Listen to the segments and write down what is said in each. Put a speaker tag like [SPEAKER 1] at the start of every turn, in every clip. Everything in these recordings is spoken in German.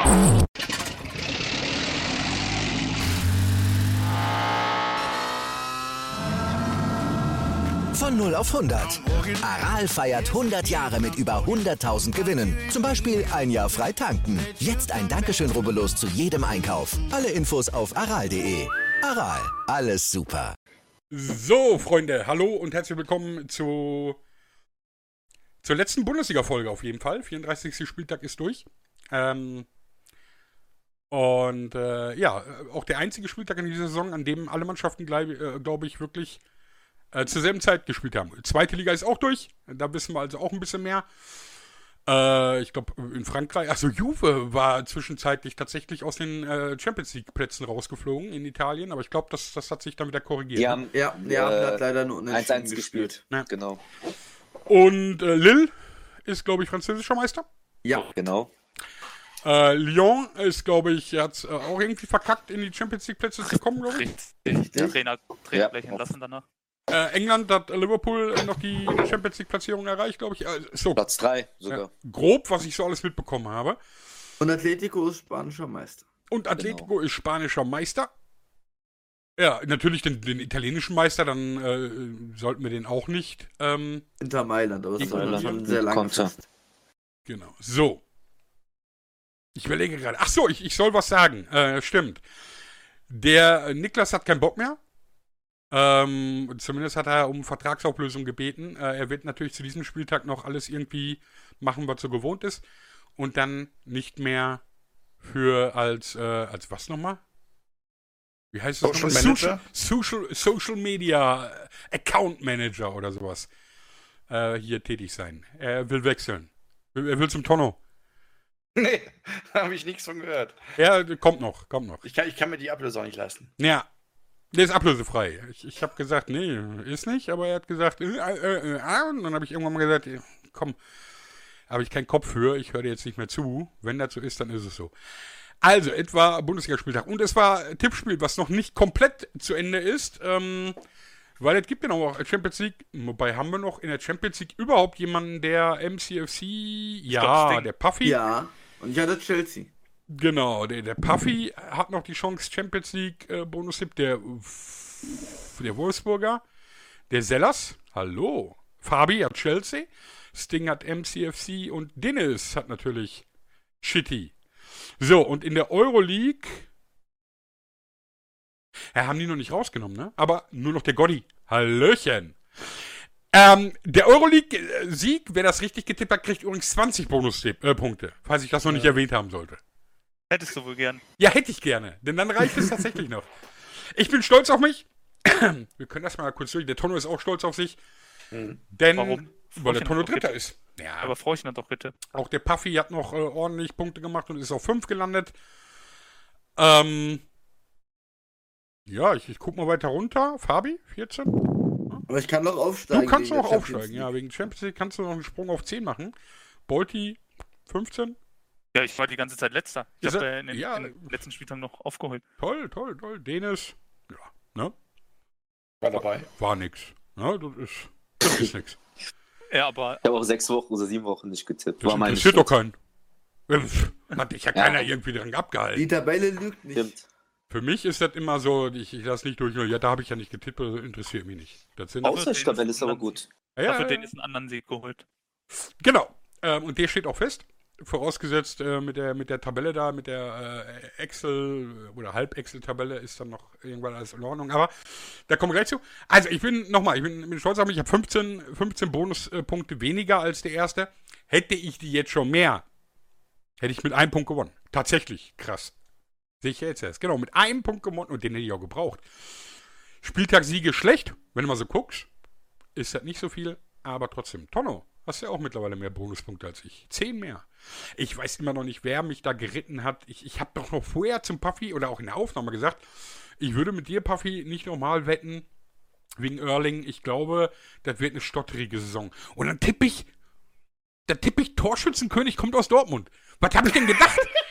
[SPEAKER 1] Von 0 auf 100. Aral feiert 100 Jahre mit über 100.000 Gewinnen. Zum Beispiel ein Jahr frei tanken. Jetzt ein Dankeschön, rubbellos zu jedem Einkauf. Alle Infos auf aral.de. Aral, alles super.
[SPEAKER 2] So, Freunde, hallo und herzlich willkommen zur letzten Bundesliga-Folge auf jeden Fall. 34. Spieltag ist durch. Auch der einzige Spieltag in dieser Saison, an dem alle Mannschaften, glaube ich, wirklich zur selben Zeit gespielt haben. Zweite Liga ist auch durch. Da wissen wir also auch ein bisschen mehr. Ich glaube, in Frankreich, Juve war zwischenzeitlich tatsächlich aus den Champions League Plätzen rausgeflogen in Italien, aber ich glaube, das hat sich dann wieder korrigiert.
[SPEAKER 3] Hat leider nur
[SPEAKER 4] 1-1 gespielt.
[SPEAKER 2] Ja.
[SPEAKER 4] Genau.
[SPEAKER 2] Und Lille ist, glaube ich, französischer Meister.
[SPEAKER 4] Ja, genau.
[SPEAKER 2] Lyon ist, glaube ich, hat es auch irgendwie verkackt, in die Champions League Plätze zu kommen, glaube ich.
[SPEAKER 5] Richtig. Der Trainer gleich entlassen danach.
[SPEAKER 2] England hat Liverpool noch die Champions League Platzierung erreicht, glaube ich. So.
[SPEAKER 4] Platz 3 sogar.
[SPEAKER 2] Ja, grob, was ich so alles mitbekommen habe.
[SPEAKER 3] Und Atletico ist spanischer Meister.
[SPEAKER 2] Ist spanischer Meister. Ja, natürlich den italienischen Meister, dann sollten wir den auch nicht.
[SPEAKER 3] Inter Mailand, aber das war schon sehr lange fest.
[SPEAKER 2] Genau. So. Ich überlege gerade. Ach so, ich soll was sagen. Stimmt. Der Niklas hat keinen Bock mehr. Zumindest hat er um Vertragsauflösung gebeten. Er wird natürlich zu diesem Spieltag noch alles irgendwie machen, was so gewohnt ist. Und dann nicht mehr als was nochmal? Wie heißt das nochmal? Social Media Account Manager oder sowas. Hier tätig sein. Er will wechseln. Er will zum Tonno.
[SPEAKER 5] Nee, da habe ich nichts von gehört.
[SPEAKER 2] Ja, kommt noch.
[SPEAKER 5] Ich kann mir die Ablösung nicht leisten.
[SPEAKER 2] Ja. Der ist ablösefrei. Ich habe gesagt, nee, ist nicht, aber er hat gesagt, und dann habe ich irgendwann mal gesagt, komm, habe ich keinen Kopf für, ich höre dir jetzt nicht mehr zu. Wenn das so ist, dann ist es so. Also, etwa Bundesligaspieltag. Und es war ein Tippspiel, was noch nicht komplett zu Ende ist, weil es gibt ja noch Champions League, wobei haben wir noch in der Champions League überhaupt jemanden, der MCFC, der Puffy.
[SPEAKER 3] Ja, und ich hatte Chelsea.
[SPEAKER 2] Genau, der Puffy hat noch die Chance, Champions League Bonus-Tipp, der Wolfsburger, der Sellers, hallo, Fabi hat Chelsea, Sting hat MCFC und Dennis hat natürlich Shitty. So, und in der Euroleague, haben die noch nicht rausgenommen, ne? Aber nur noch der Gotti, hallöchen. Der Euroleague-Sieg, wer das richtig getippt hat, kriegt übrigens 20 Bonus-Punkte, falls ich das noch nicht erwähnt haben sollte.
[SPEAKER 5] Hättest du wohl gern.
[SPEAKER 2] Ja, hätte ich gerne, denn dann reicht es tatsächlich noch. Ich bin stolz auf mich. Wir können das mal kurz durch. Der Tonno ist auch stolz auf sich. Denn,
[SPEAKER 5] warum?
[SPEAKER 2] Weil der Tonno Dritter ist. Ja.
[SPEAKER 5] Aber Frauchen hat doch bitte.
[SPEAKER 2] Auch der Puffy hat noch ordentlich Punkte gemacht und ist auf 5 gelandet. Ja, ich guck mal weiter runter. Fabi, 14.
[SPEAKER 3] Aber ich kann noch aufsteigen.
[SPEAKER 2] Du kannst noch aufsteigen, ja. Wegen Champions League kannst du noch einen Sprung auf 10 machen. Bolti, 15.
[SPEAKER 5] Ja, ich war die ganze Zeit Letzter. Ich habe in den letzten Spieltag noch aufgeholt.
[SPEAKER 2] Toll. Dennis. Ja, ne?
[SPEAKER 5] War dabei.
[SPEAKER 2] War nix. Ja, das ist nix.
[SPEAKER 5] Ja, aber...
[SPEAKER 4] Ich habe auch 6 Wochen oder 7 Wochen nicht getippt.
[SPEAKER 2] Das interessiert doch keinen. Hat dich ja keiner irgendwie dran abgehalten.
[SPEAKER 3] Die Tabelle lügt nicht.
[SPEAKER 4] Stimmt.
[SPEAKER 2] Für mich ist das immer so, ich lasse nicht durch, ja, da habe ich ja nicht getippt, das interessiert mich nicht.
[SPEAKER 4] Außertabelle ist aber gut.
[SPEAKER 5] Dafür den ist einen anderen Sieg geholt.
[SPEAKER 2] Genau. Und der steht auch fest. Vorausgesetzt mit der Tabelle da, mit der Excel- oder Halb-Excel-Tabelle ist dann noch irgendwann alles in Ordnung. Aber da kommen wir gleich zu. Also ich bin stolz auf mich, ich habe 15 Bonuspunkte weniger als der erste. Hätte ich die jetzt schon mehr, hätte ich mit einem Punkt gewonnen. Tatsächlich, krass. Sehe ich jetzt erst. Genau, mit einem Punkt gewonnen und den hätte ich auch gebraucht. Spieltagssiege schlecht, wenn du mal so guckst. Ist das nicht so viel, aber trotzdem. Tonno, hast ja auch mittlerweile mehr Bonuspunkte als ich. 10 mehr. Ich weiß immer noch nicht, wer mich da geritten hat. Ich habe doch noch vorher zum Puffy oder auch in der Aufnahme gesagt, ich würde mit dir, Puffy, nicht nochmal wetten wegen Erling. Ich glaube, das wird eine stotterige Saison. Und dann tippe ich Torschützenkönig kommt aus Dortmund. Was habe ich denn gedacht?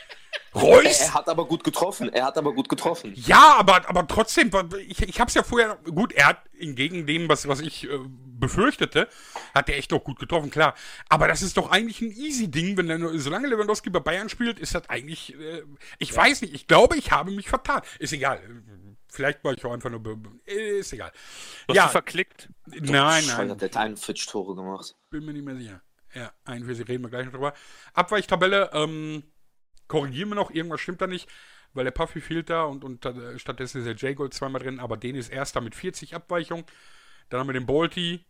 [SPEAKER 2] Reus?
[SPEAKER 4] Er hat aber gut getroffen.
[SPEAKER 2] Ja, aber trotzdem, ich hab's ja vorher, gut, er hat entgegen dem, was ich befürchtete, hat er echt doch gut getroffen, klar. Aber das ist doch eigentlich ein Easy-Ding, solange Lewandowski bei Bayern spielt, ist das eigentlich, ich weiß nicht, ich glaube, ich habe mich vertan. Ist egal. Vielleicht war ich auch einfach nur, ist egal.
[SPEAKER 5] Du hast verklickt.
[SPEAKER 2] Nein.
[SPEAKER 4] Hat der 41 Tore gemacht.
[SPEAKER 2] Bin mir nicht mehr sicher. Ja, 41 reden wir gleich noch drüber. Abweichtabelle, korrigieren wir noch, irgendwas stimmt da nicht, weil der Puffy fehlt da und stattdessen ist der J-Gold zweimal drin, aber den ist erster mit 40 Abweichungen. Dann haben wir den Bolti.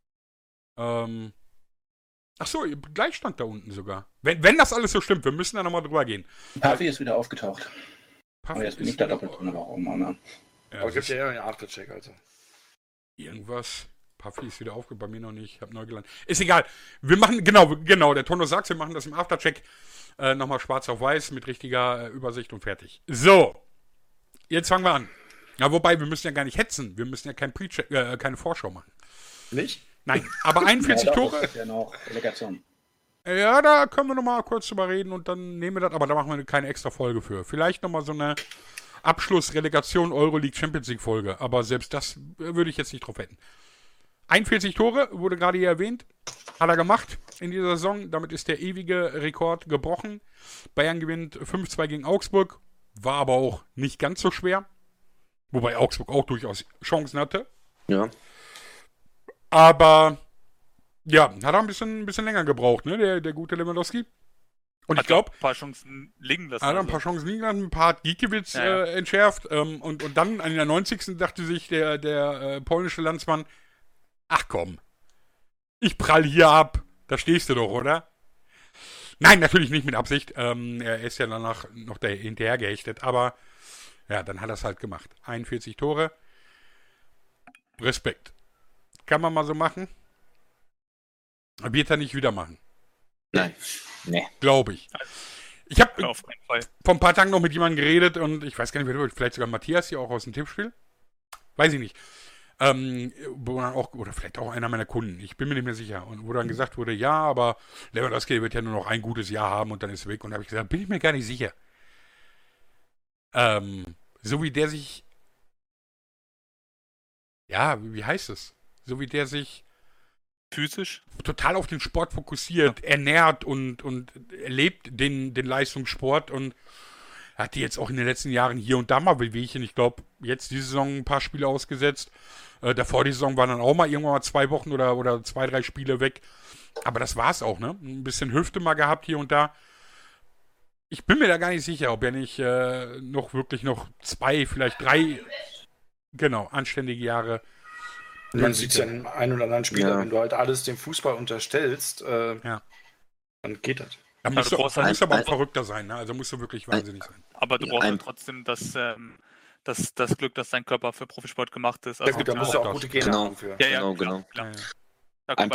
[SPEAKER 2] Achso, Gleichstand da unten sogar. Wenn das alles so stimmt, wir müssen da nochmal drüber gehen.
[SPEAKER 6] Puffy ist wieder aufgetaucht.
[SPEAKER 2] Puffy
[SPEAKER 6] aber jetzt bin ich da doppelt drin, warum?
[SPEAKER 7] Ja, aber gibt ja einen Aftercheck, also.
[SPEAKER 2] Irgendwas. Puffy ist wieder aufgetaucht, bei mir noch nicht, ich habe neu gelandet. Ist egal. Wir machen, genau, der Tono sagt, wir machen das im Aftercheck. Nochmal schwarz auf weiß mit richtiger Übersicht und fertig. So, jetzt fangen wir an. Ja, wobei, wir müssen ja gar nicht hetzen. Wir müssen ja keine Vorschau machen.
[SPEAKER 7] Nicht?
[SPEAKER 2] Nein, aber 41 Tore.
[SPEAKER 6] Das ist ja noch Relegation.
[SPEAKER 2] Ja, da können wir nochmal kurz drüber reden und dann nehmen wir das, aber da machen wir keine extra Folge für. Vielleicht nochmal so eine Abschluss-Relegation Euroleague Champions League Folge, aber selbst das würde ich jetzt nicht drauf wetten. 41 Tore, wurde gerade hier erwähnt, hat er gemacht in dieser Saison. Damit ist der ewige Rekord gebrochen. Bayern gewinnt 5-2 gegen Augsburg, war aber auch nicht ganz so schwer. Wobei Augsburg auch durchaus Chancen hatte.
[SPEAKER 4] Ja.
[SPEAKER 2] Aber, ja, hat er ein bisschen länger gebraucht, ne, der gute Lewandowski. Und ich glaube,
[SPEAKER 5] ein paar Chancen liegen lassen.
[SPEAKER 2] Hat er ein paar Chancen liegen lassen, ein paar hat Gikiewicz entschärft. Und dann in der 90. dachte sich der polnische Landsmann, ach komm, ich prall hier ab, da stehst du doch, oder? Nein, natürlich nicht mit Absicht. Er ist ja danach noch hinterher gehechtet, aber ja, dann hat er es halt gemacht. 41 Tore. Respekt. Kann man mal so machen? Wird er nicht wieder machen?
[SPEAKER 4] Nein. Nee.
[SPEAKER 2] Glaube ich. Ich habe
[SPEAKER 5] auf keinen Fall.
[SPEAKER 2] vor ein paar Tagen noch mit jemandem geredet und ich weiß gar nicht, wer, vielleicht sogar Matthias hier auch aus dem Tippspiel. Weiß ich nicht. Wo dann auch, oder vielleicht auch einer meiner Kunden, ich bin mir nicht mehr sicher. Und wo dann gesagt wurde, ja, aber Lewandowski wird ja nur noch ein gutes Jahr haben und dann ist er weg. Und da habe ich gesagt, bin ich mir gar nicht sicher. So wie der sich, ja, wie heißt es? So wie der sich
[SPEAKER 5] physisch
[SPEAKER 2] total auf den Sport fokussiert, ernährt und erlebt den Leistungssport und hat die jetzt auch in den letzten Jahren hier und da mal Wehwehchen. Ich glaube, jetzt diese Saison ein paar Spiele ausgesetzt. Davor die Saison waren dann auch mal irgendwann mal 2 Wochen oder 2-3 Spiele weg. Aber das war's auch, ne? Ein bisschen Hüfte mal gehabt hier und da. Ich bin mir da gar nicht sicher, ob er nicht wirklich noch 2, vielleicht 3, genau, anständige Jahre.
[SPEAKER 7] Man sieht es ja in einem oder anderen Spieler, wenn du halt alles dem Fußball unterstellst, dann geht das.
[SPEAKER 2] Da musst du aber auch verrückter sein, ne? Also musst du wirklich wahnsinnig sein.
[SPEAKER 5] Aber du brauchst halt trotzdem das Glück, dass dein Körper für Profisport gemacht ist.
[SPEAKER 7] Also ja gut, da musst du auch gute Gene haben für.
[SPEAKER 5] Ja,
[SPEAKER 4] genau.
[SPEAKER 5] Klar.
[SPEAKER 4] Ein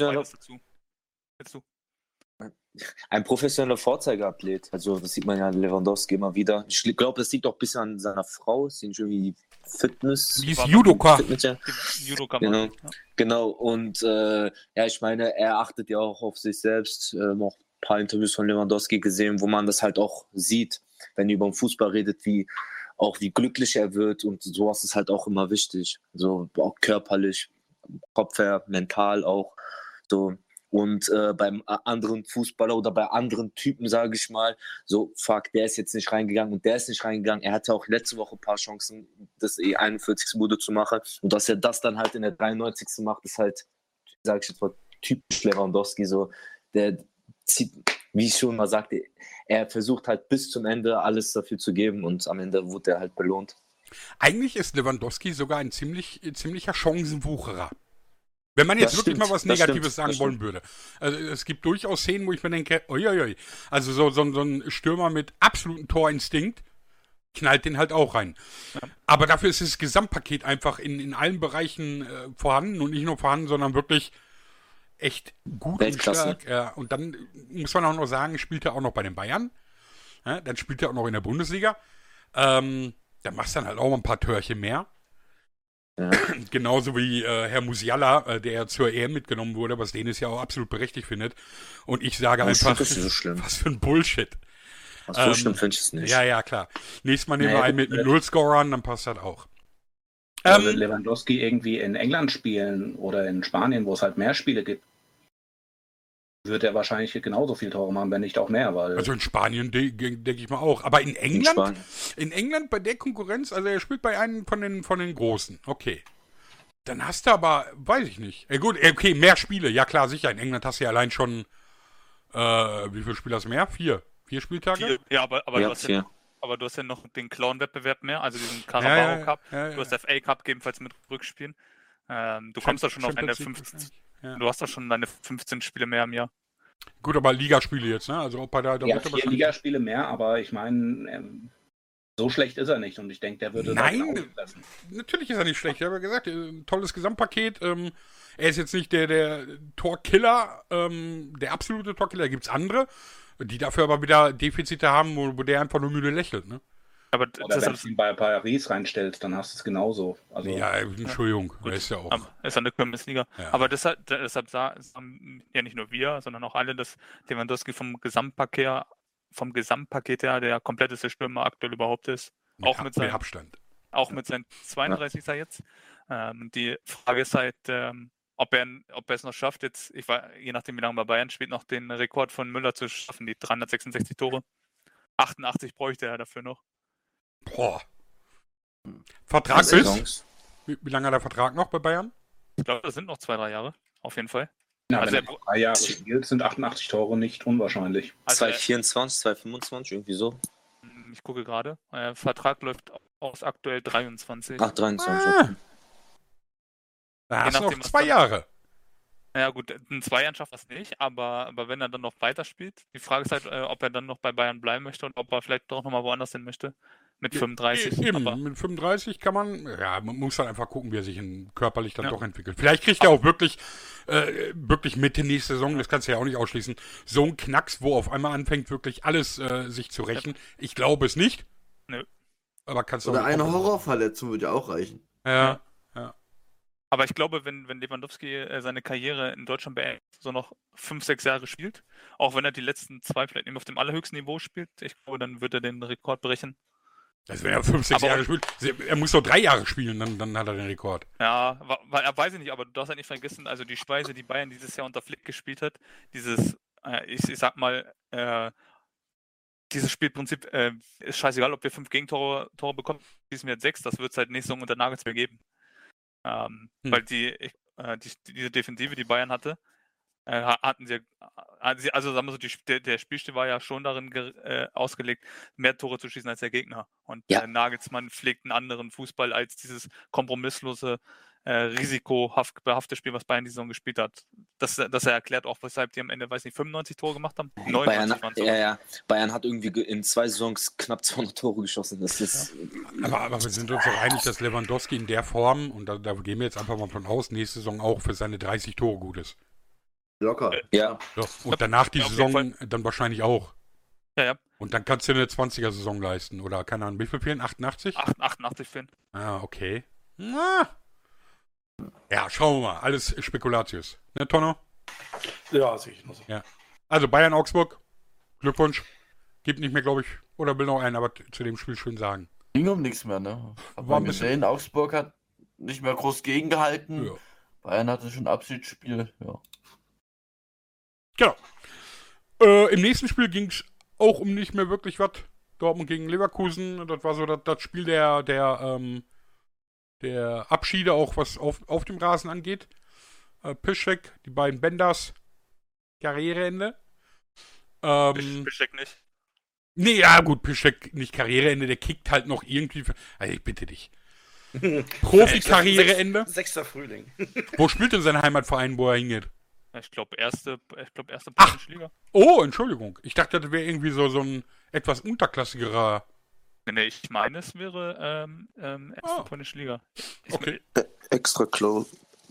[SPEAKER 4] professioneller Vorzeigeathlet. Also das sieht man ja an Lewandowski immer wieder. Ich glaube, das liegt auch ein bisschen an seiner Frau. Sie sind irgendwie Fitness.
[SPEAKER 2] Die ist Judoka.
[SPEAKER 4] Genau. Genau. Und ich meine, er achtet ja auch auf sich selbst. Noch ein paar Interviews von Lewandowski gesehen, wo man das halt auch sieht, wenn er über den Fußball redet, wie glücklich er wird. Und sowas ist halt auch immer wichtig. So auch körperlich, Kopf her, mental auch. So. Und beim anderen Fußballer oder bei anderen Typen, sage ich mal, so, fuck, der ist jetzt nicht reingegangen und der ist nicht reingegangen. Er hatte auch letzte Woche ein paar Chancen, das 41. Bude zu machen. Und dass er das dann halt in der 93. macht, ist halt, sage ich jetzt mal, typisch Lewandowski. So, der zieht, wie ich schon mal sagte, er versucht halt bis zum Ende alles dafür zu geben und am Ende wurde er halt belohnt.
[SPEAKER 2] Eigentlich ist Lewandowski sogar ein ziemlicher Chancenwucherer. Wenn man jetzt wirklich mal was Negatives sagen wollen würde. Also es gibt durchaus Szenen, wo ich mir denke, uiuiui. Also so ein Stürmer mit absolutem Torinstinkt knallt den halt auch rein. Ja. Aber dafür ist das Gesamtpaket einfach in allen Bereichen vorhanden und nicht nur vorhanden, sondern wirklich echt gut und stark. Ja. Und dann muss man auch noch sagen, spielt er auch noch bei den Bayern. Ja, dann spielt er auch noch in der Bundesliga. Dann machst du dann halt auch mal ein paar Törchen mehr. Ja. Genauso wie Herr Musiala, der zur EM mitgenommen wurde, was Dennis ja auch absolut berechtigt findet. Und ich sage einfach,
[SPEAKER 4] das ist so schlimm.
[SPEAKER 2] Was für ein Bullshit.
[SPEAKER 4] So schlimm finde ich es nicht.
[SPEAKER 2] Ja, klar. Nächstes Mal nehmen wir einen mit 0-Scorern, dann passt das auch.
[SPEAKER 6] Würde Lewandowski irgendwie in England spielen oder in Spanien, wo es halt mehr Spiele gibt, wird er wahrscheinlich genauso viel Tore machen, wenn nicht auch mehr. Weil
[SPEAKER 2] also in Spanien denke ich mal auch. Aber in England? In England bei der Konkurrenz, also er spielt bei einem von den Großen. Okay. Dann hast du aber, weiß ich nicht. Gut, okay, mehr Spiele. Ja klar, sicher. In England hast du ja allein schon, wie viele Spiele hast du mehr? 4 Spieltage?
[SPEAKER 5] 4, ja, aber du hast ja aber du hast ja noch den Clown-Wettbewerb mehr, also diesen Carabao Cup. Du hast FA Cup ebenfalls mit Rückspielen. Du kommst da schon auf deine 15. Du hast da schon deine 15 Spiele mehr im Jahr.
[SPEAKER 2] Gut, aber Ligaspiele jetzt, ne? Also ob er da
[SPEAKER 6] ja, 4 Ligaspiele mehr, aber ich meine, so schlecht ist er nicht und ich denke, der würde
[SPEAKER 2] Nein, natürlich ist er nicht schlecht. Ich habe ja gesagt, ein tolles Gesamtpaket. Er ist jetzt nicht der Torkiller, der absolute Torkiller. Da gibt es andere, die dafür aber wieder Defizite haben, wo der einfach nur müde lächelt, ne?
[SPEAKER 6] Aber wenn du ihn bei Paris reinstellst, dann hast du es genauso. Also,
[SPEAKER 2] ja, Entschuldigung,
[SPEAKER 5] gut,
[SPEAKER 2] ist ja auch.
[SPEAKER 5] Ist an der Bundesliga. Ja. Aber deshalb sagen ja nicht nur wir, sondern auch alle, dass Lewandowski vom Gesamtpaket her der kompletteste Stürmer aktuell überhaupt ist. Auch mit seinem
[SPEAKER 2] Abstand.
[SPEAKER 5] Auch mit seinen 32 jetzt. Die Frage ist halt, ob er es noch schafft, jetzt, je nachdem wie lange bei Bayern spielt, noch den Rekord von Müller zu schaffen, die 366 Tore. 88 bräuchte er dafür noch.
[SPEAKER 2] Boah. Vertrag ist? Wie lange hat der Vertrag noch bei Bayern?
[SPEAKER 5] Ich glaube, das sind noch 2-3 Jahre, auf jeden Fall.
[SPEAKER 6] Ja, also wenn er 3 Jahre spielt, sind 88 Tore nicht unwahrscheinlich.
[SPEAKER 4] 2024, 2025, irgendwie so.
[SPEAKER 5] Ich gucke gerade. Vertrag läuft aus aktuell 23.
[SPEAKER 4] Ach, 23.
[SPEAKER 2] Da hast du noch 2 Jahre.
[SPEAKER 5] Ja gut, in 2 Jahren schafft das nicht, aber wenn er dann noch weiterspielt, die Frage ist halt, ob er dann noch bei Bayern bleiben möchte und ob er vielleicht doch nochmal woanders hin möchte. Mit 35.
[SPEAKER 2] Eben, mit 35 kann man muss dann einfach gucken, wie er sich körperlich dann doch entwickelt. Vielleicht kriegt er auch wirklich Mitte nächste Saison, das kannst du ja auch nicht ausschließen, so ein Knacks, wo auf einmal anfängt, wirklich alles sich zu rächen. Ich glaube es nicht.
[SPEAKER 5] Nö.
[SPEAKER 3] Aber kannst du Oder eine Horrorverletzung würde ja auch reichen.
[SPEAKER 2] Ja.
[SPEAKER 5] Aber ich glaube, wenn Lewandowski seine Karriere in Deutschland beendet, so noch 5-6 Jahre spielt, auch wenn er die letzten 2 vielleicht nicht auf dem allerhöchsten Niveau spielt, ich glaube, dann wird er den Rekord brechen.
[SPEAKER 2] Also wenn er 5-6 Jahre spielt, er muss noch 3 Jahre spielen, dann hat er den Rekord.
[SPEAKER 5] Ja, weiß ich nicht, aber du darfst halt nicht vergessen, also die Speise, die Bayern dieses Jahr unter Flick gespielt hat, dieses, ich sag mal, dieses Spielprinzip ist scheißegal, ob wir 5 Gegentore bekommen, schießen wir jetzt 6, das wird es halt nächste Saison unter Nagelsmann geben. Weil diese Defensive, die Bayern hatte, hatten sie, also sagen wir so, der Spielstil war ja schon darin ausgelegt, mehr Tore zu schießen als der Gegner. Und Nagelsmann pflegt einen anderen Fußball als dieses kompromisslose, risikobehaftete Spiel, was Bayern die Saison gespielt hat. Das erklärt auch, weshalb die am Ende, 95 Tore gemacht haben.
[SPEAKER 4] 99 Bayern hat irgendwie in 2 Saisons knapp 200 Tore geschossen. Das ist
[SPEAKER 2] aber wir sind uns doch einig, dass Lewandowski in der Form, und da gehen wir jetzt einfach mal von aus, nächste Saison auch für seine 30 Tore gut ist.
[SPEAKER 3] Locker.
[SPEAKER 4] Ja.
[SPEAKER 2] Und danach die Saison dann wahrscheinlich auch.
[SPEAKER 5] Ja.
[SPEAKER 2] Und dann kannst du eine 20er-Saison leisten. Oder, keine Ahnung, wie viel fehlen? 88?
[SPEAKER 5] 88 fehlen.
[SPEAKER 2] Ah, okay. Ja, schauen wir mal. Alles Spekulatius. Ne, Tonno?
[SPEAKER 7] Ja, sehe ich noch so.
[SPEAKER 2] Ja. Also Bayern-Augsburg, Glückwunsch. Gibt nicht mehr, glaube ich, oder will noch einen, aber zu dem Spiel schön sagen.
[SPEAKER 3] Ging um nichts mehr, ne?
[SPEAKER 2] War ein bisschen...
[SPEAKER 3] Augsburg hat nicht mehr groß gegengehalten.
[SPEAKER 2] Ja.
[SPEAKER 3] Bayern hatte schon Abschiedsspiel, ja.
[SPEAKER 2] Genau. Im nächsten Spiel ging es auch um nicht mehr wirklich was. Dortmund gegen Leverkusen. Das war so das Spiel der Abschiede, auch was auf dem Rasen angeht. Piszczek, die beiden Benders, Karriereende.
[SPEAKER 5] Piszczek nicht.
[SPEAKER 2] Nee, ja gut, Piszczek nicht Karriereende, der kickt halt noch irgendwie. Also ich bitte dich. Profi-Karriereende.
[SPEAKER 7] 6. Frühling.
[SPEAKER 2] Wo spielt denn sein Heimatverein, wo er hingeht?
[SPEAKER 5] Ich glaube, erste polnische Liga.
[SPEAKER 2] Oh, Entschuldigung. Ich dachte, das wäre irgendwie so ein etwas unterklassigerer.
[SPEAKER 5] Nee, ich meine, es wäre erste polnische Liga.
[SPEAKER 2] Okay.
[SPEAKER 4] Extraklasse,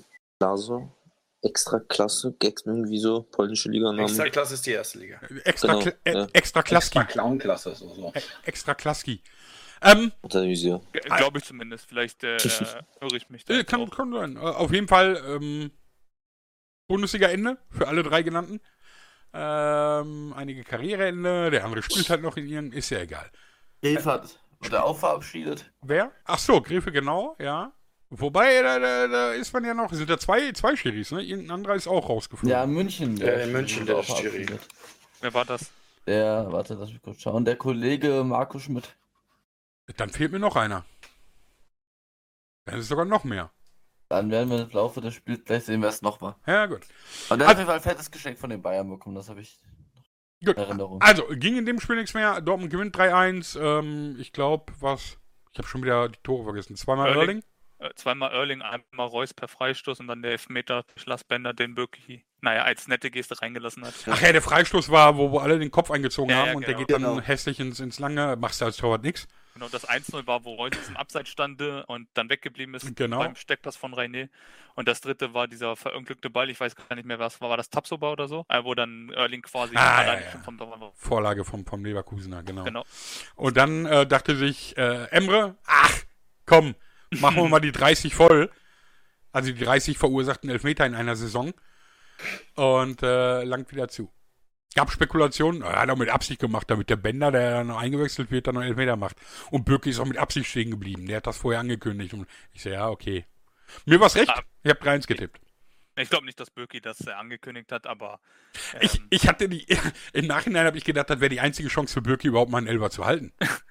[SPEAKER 4] irgendwie so, polnische Liga.
[SPEAKER 7] Extraklasse ist die erste Liga.
[SPEAKER 2] Extraklaski.
[SPEAKER 6] Extra-Clown-Klasse, so.
[SPEAKER 2] Extraklaski.
[SPEAKER 5] Glaube ich zumindest. Vielleicht höre ich mich da.
[SPEAKER 2] Kann sein. Auf jeden Fall Bundesliga-Ende für alle 3 genannten. Einige Karriereende, der andere spielt halt noch in ihren, ist ja egal.
[SPEAKER 3] Greve wurde auch verabschiedet.
[SPEAKER 2] Wer? Ach so, Greve, genau, ja. Wobei, da ist man ja noch, sind da zwei Schiris, ne? Irgendein anderer ist auch rausgeflogen.
[SPEAKER 3] Ja, in München.
[SPEAKER 7] In München, der ist Schiri.
[SPEAKER 5] Wer war das?
[SPEAKER 3] Warte, lass mich kurz schauen. Der Kollege Marco Schmidt.
[SPEAKER 2] Dann fehlt mir noch einer. Dann ist es sogar noch mehr.
[SPEAKER 3] Dann werden wir im Laufe des Spiels gleich sehen, wer es noch war.
[SPEAKER 2] Ja, gut.
[SPEAKER 3] Und der hat auf jeden Fall ein fettes Geschenk von den Bayern bekommen, das habe ich in Erinnerung.
[SPEAKER 2] Also, ging in dem Spiel nichts mehr. Dortmund gewinnt 3-1. Ich glaube, ich habe schon wieder die Tore vergessen. Zweimal Erling.
[SPEAKER 5] Zweimal Erling, einmal Reus per Freistoß und dann der Elfmeter durch Lassbender, den Bürki, als nette Geste reingelassen hat.
[SPEAKER 2] Ach ja, der Freistoß war, wo alle den Kopf eingezogen haben und
[SPEAKER 5] genau.
[SPEAKER 2] der geht dann hässlich ins Lange. Machst du als Torwart nichts.
[SPEAKER 5] Genau, das 1-0 war, wo Reus im Abseits stand und dann weggeblieben ist beim Steckpass von René. Und das dritte war dieser verunglückte Ball, ich weiß gar nicht mehr, was war das, Tapsoba oder so? Wo dann Erling quasi vom
[SPEAKER 2] Vorlage vom Leverkusener, genau. Und dann dachte sich Emre, ach, komm, machen wir mal die 30 voll. Also die 30 verursachten Elfmeter in einer Saison. Und langt wieder zu. Gab Spekulationen, er hat auch mit Absicht gemacht, damit der Bender, der noch eingewechselt wird, dann noch Elfmeter macht. Und Bürki ist auch mit Absicht stehen geblieben. Der hat das vorher angekündigt. Und ich so, ja, okay. Mir war's recht. Ich habe 3-1 getippt.
[SPEAKER 5] Ich glaube nicht, dass Bürki das angekündigt hat, aber...
[SPEAKER 2] Ich hatte im Nachhinein habe ich gedacht, das wäre die einzige Chance für Bürki, überhaupt mal einen Elfer zu halten.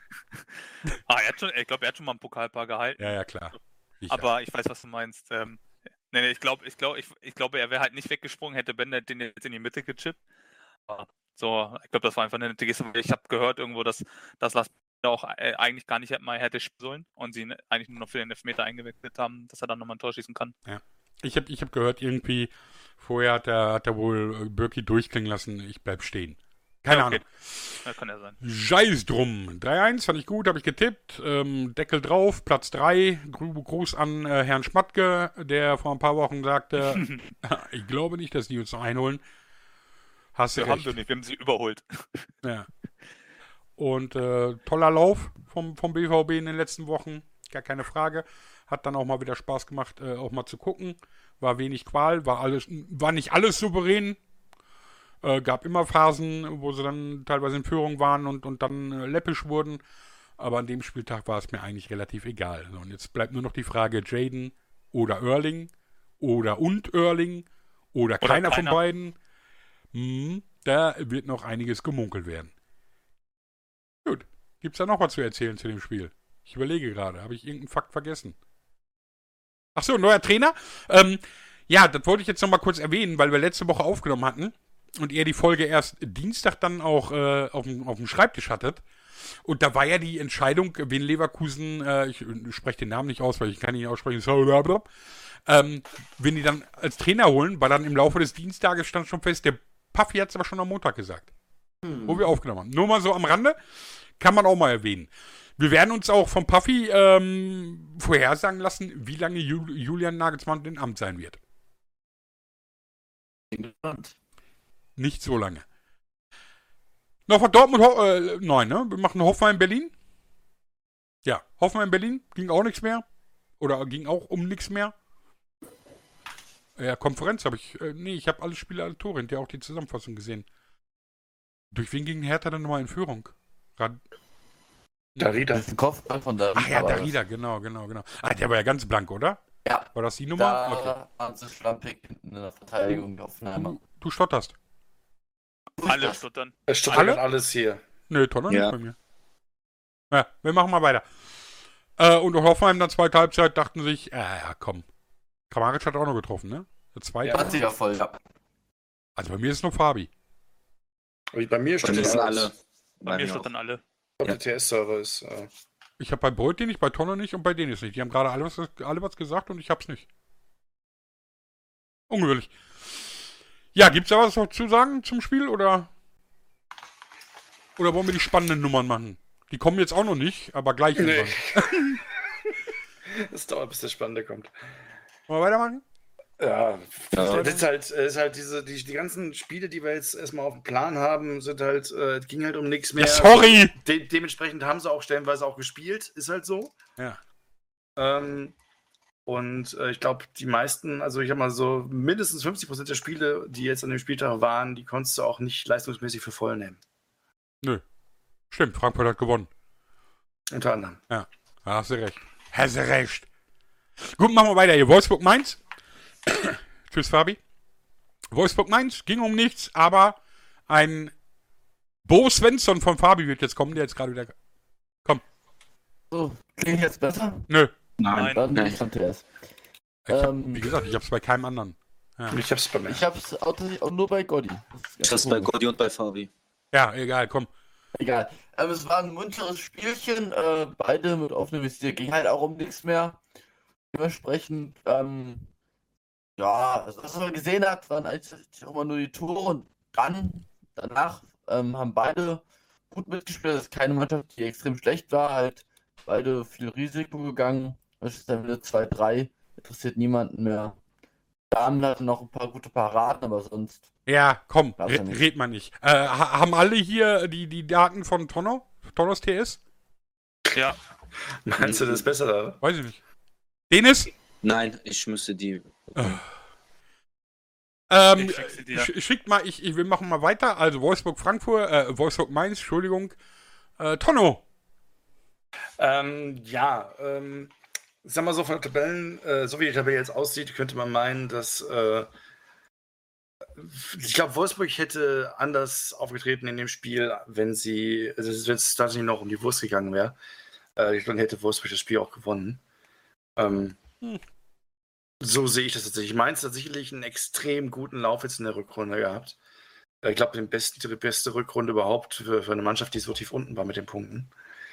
[SPEAKER 5] Ich glaube, er hat schon mal ein Pokalpaar gehalten.
[SPEAKER 2] Ja, klar.
[SPEAKER 5] Aber ich weiß, was du meinst. Ich glaube, er wäre halt nicht weggesprungen, hätte Bender den jetzt in die Mitte gechippt. So, ich glaube, das war einfach eine nette Geste. Ich habe gehört irgendwo, dass Lars auch eigentlich gar nicht mal hätte spielen sollen und sie ihn eigentlich nur noch für den Elfmeter eingewechselt haben, dass er dann nochmal ein Tor schießen kann. Ja.
[SPEAKER 2] Ich hab gehört, irgendwie vorher hat er wohl Bürki durchklingen lassen, ich bleib stehen. Keine Ahnung.
[SPEAKER 5] Ja, kann ja sein.
[SPEAKER 2] Scheiß drum. 3-1 fand ich gut, habe ich getippt. Deckel drauf, Platz 3. Gruß an Herrn Schmatke, der vor ein paar Wochen sagte, ich glaube nicht, dass die uns noch einholen. Hast du recht.
[SPEAKER 5] Haben wir nicht, wir haben sie überholt.
[SPEAKER 2] Ja. Und toller Lauf vom BVB in den letzten Wochen, gar keine Frage. Hat dann auch mal wieder Spaß gemacht, auch mal zu gucken. War wenig Qual, war nicht alles souverän. Gab immer Phasen, wo sie dann teilweise in Führung waren und dann läppisch wurden. Aber an dem Spieltag war es mir eigentlich relativ egal. So, und jetzt bleibt nur noch die Frage, Jayden oder Erling oder Erling oder keiner von beiden. Da wird noch einiges gemunkelt werden. Gut. Gibt's da noch was zu erzählen zu dem Spiel? Ich überlege gerade. Habe ich irgendeinen Fakt vergessen? Achso, neuer Trainer? Ja, das wollte ich jetzt noch mal kurz erwähnen, weil wir letzte Woche aufgenommen hatten und ihr die Folge erst Dienstag dann auch auf dem Schreibtisch hattet. Und da war ja die Entscheidung, wen Leverkusen, ich spreche den Namen nicht aus, weil ich kann ihn nicht aussprechen, wenn die dann als Trainer holen, war dann im Laufe des Dienstages stand schon fest, der Puffy hat es aber schon am Montag gesagt, wo wir aufgenommen haben. Nur mal so am Rande, kann man auch mal erwähnen. Wir werden uns auch vom Puffy vorhersagen lassen, wie lange Julian Nagelsmann in Amt sein wird. Nicht so lange. Noch von Dortmund, nein, ne? Wir machen Hoffenheim Berlin. Ja, Hoffenheim Berlin, ging auch nichts mehr. Oder ging auch um nichts mehr. Ja, Konferenz habe ich, ich habe alle Spiele, alle Tore, hinterher auch die Zusammenfassung gesehen. Durch wen ging Hertha dann nochmal in Führung?
[SPEAKER 7] Darida.
[SPEAKER 3] Das ist ein Kopfball von Darida.
[SPEAKER 2] Ach ja, Darida, genau. Ah, der war ja ganz blank, oder?
[SPEAKER 3] Ja.
[SPEAKER 2] War das die Nummer?
[SPEAKER 3] Da waren sie schlampig hinten in der Verteidigung Hoffenheimer.
[SPEAKER 2] Du stotterst.
[SPEAKER 5] Alle stottern.
[SPEAKER 7] Es stottert alles hier.
[SPEAKER 2] Nö, Tonner nicht bei mir. Ja, wir machen mal weiter. Und Hoffenheim dann zweite Halbzeit dachten sich, komm. Kramaric hat auch noch getroffen, ne? Der zweite.
[SPEAKER 3] Ja, hat sich ja voll, ja.
[SPEAKER 2] Also bei mir ist es nur Fabi.
[SPEAKER 7] Bei mir stottern alle.
[SPEAKER 5] Bei mir stottern alle.
[SPEAKER 7] Der TS-Server ist...
[SPEAKER 2] Ich habe bei Brötchen nicht, bei Tonner nicht und bei denen ist nicht. Die haben gerade alle was gesagt und ich hab's nicht. Ungewöhnlich. Ja, gibt's da was noch zu sagen zum Spiel oder wollen wir die spannenden Nummern machen? Die kommen jetzt auch noch nicht, aber gleich.
[SPEAKER 7] Nee. Das dauert, bis das Spannende kommt.
[SPEAKER 2] Wollen wir weitermachen?
[SPEAKER 7] Ja. Das ist halt die ganzen Spiele, die wir jetzt erstmal auf dem Plan haben, sind halt, ging halt um nichts mehr.
[SPEAKER 2] Ja, sorry!
[SPEAKER 7] Dementsprechend haben sie auch stellenweise auch gespielt, ist halt so.
[SPEAKER 2] Ja.
[SPEAKER 7] Und ich glaube, die meisten, also ich habe mal so mindestens 50% der Spiele, die jetzt an dem Spieltag waren, die konntest du auch nicht leistungsmäßig für voll nehmen.
[SPEAKER 2] Nö. Stimmt, Frankfurt hat gewonnen.
[SPEAKER 7] Unter anderem.
[SPEAKER 2] Ja, da hast du recht. Hast du recht. Gut, machen wir weiter hier. Wolfsburg-Mainz. Tschüss, Fabi. Wolfsburg-Mainz ging um nichts, aber ein Bo Svensson von Fabi wird jetzt kommen, der jetzt gerade wieder... Komm.
[SPEAKER 3] So, klingt jetzt besser?
[SPEAKER 2] Nö.
[SPEAKER 6] Nein.
[SPEAKER 3] Dann ich erst.
[SPEAKER 2] Wie gesagt, ich hab's bei keinem anderen. Ja,
[SPEAKER 7] Ich hab's bei mir.
[SPEAKER 3] Ich hab's auch nur bei Gotti.
[SPEAKER 4] Das ist bei Gotti und bei Fabi.
[SPEAKER 2] ja egal, komm.
[SPEAKER 3] Egal. Es war ein munteres Spielchen, beide mit offenem Visier. Ging halt auch um nichts mehr. Dementsprechend, ja, also was man gesehen hat, waren eigentlich auch immer nur die Tore und danach haben beide gut mitgespielt. Das ist keine Mannschaft, die extrem schlecht war, halt beide viel Risiko gegangen. Das ist dann wieder 2-3, interessiert niemanden mehr. Damen hatten noch ein paar gute Paraden, aber sonst.
[SPEAKER 2] Ja, komm,
[SPEAKER 3] Darf er nicht.
[SPEAKER 2] red mal nicht. Haben alle hier die Daten von Tonos TS?
[SPEAKER 5] Ja.
[SPEAKER 7] Meinst du das ist besser, oder?
[SPEAKER 2] Weiß ich nicht. Dennis?
[SPEAKER 4] Nein, ich müsste die.
[SPEAKER 5] Ich schick sie dir.
[SPEAKER 2] Schickt mal, wir machen mal weiter. Also Wolfsburg-Frankfurt, Wolfsburg-Mainz, Entschuldigung. Tonno.
[SPEAKER 7] Sag mal so von der Tabellen, so wie die Tabelle jetzt aussieht, könnte man meinen, dass ich glaube, Wolfsburg hätte anders aufgetreten in dem Spiel, wenn es tatsächlich noch um die Wurst gegangen wäre. Dann hätte Wolfsburg das Spiel auch gewonnen. So sehe ich das tatsächlich. Mainz hat sicherlich einen extrem guten Lauf jetzt in der Rückrunde gehabt. Ich glaube, die beste Rückrunde überhaupt für eine Mannschaft, die so tief unten war mit den Punkten.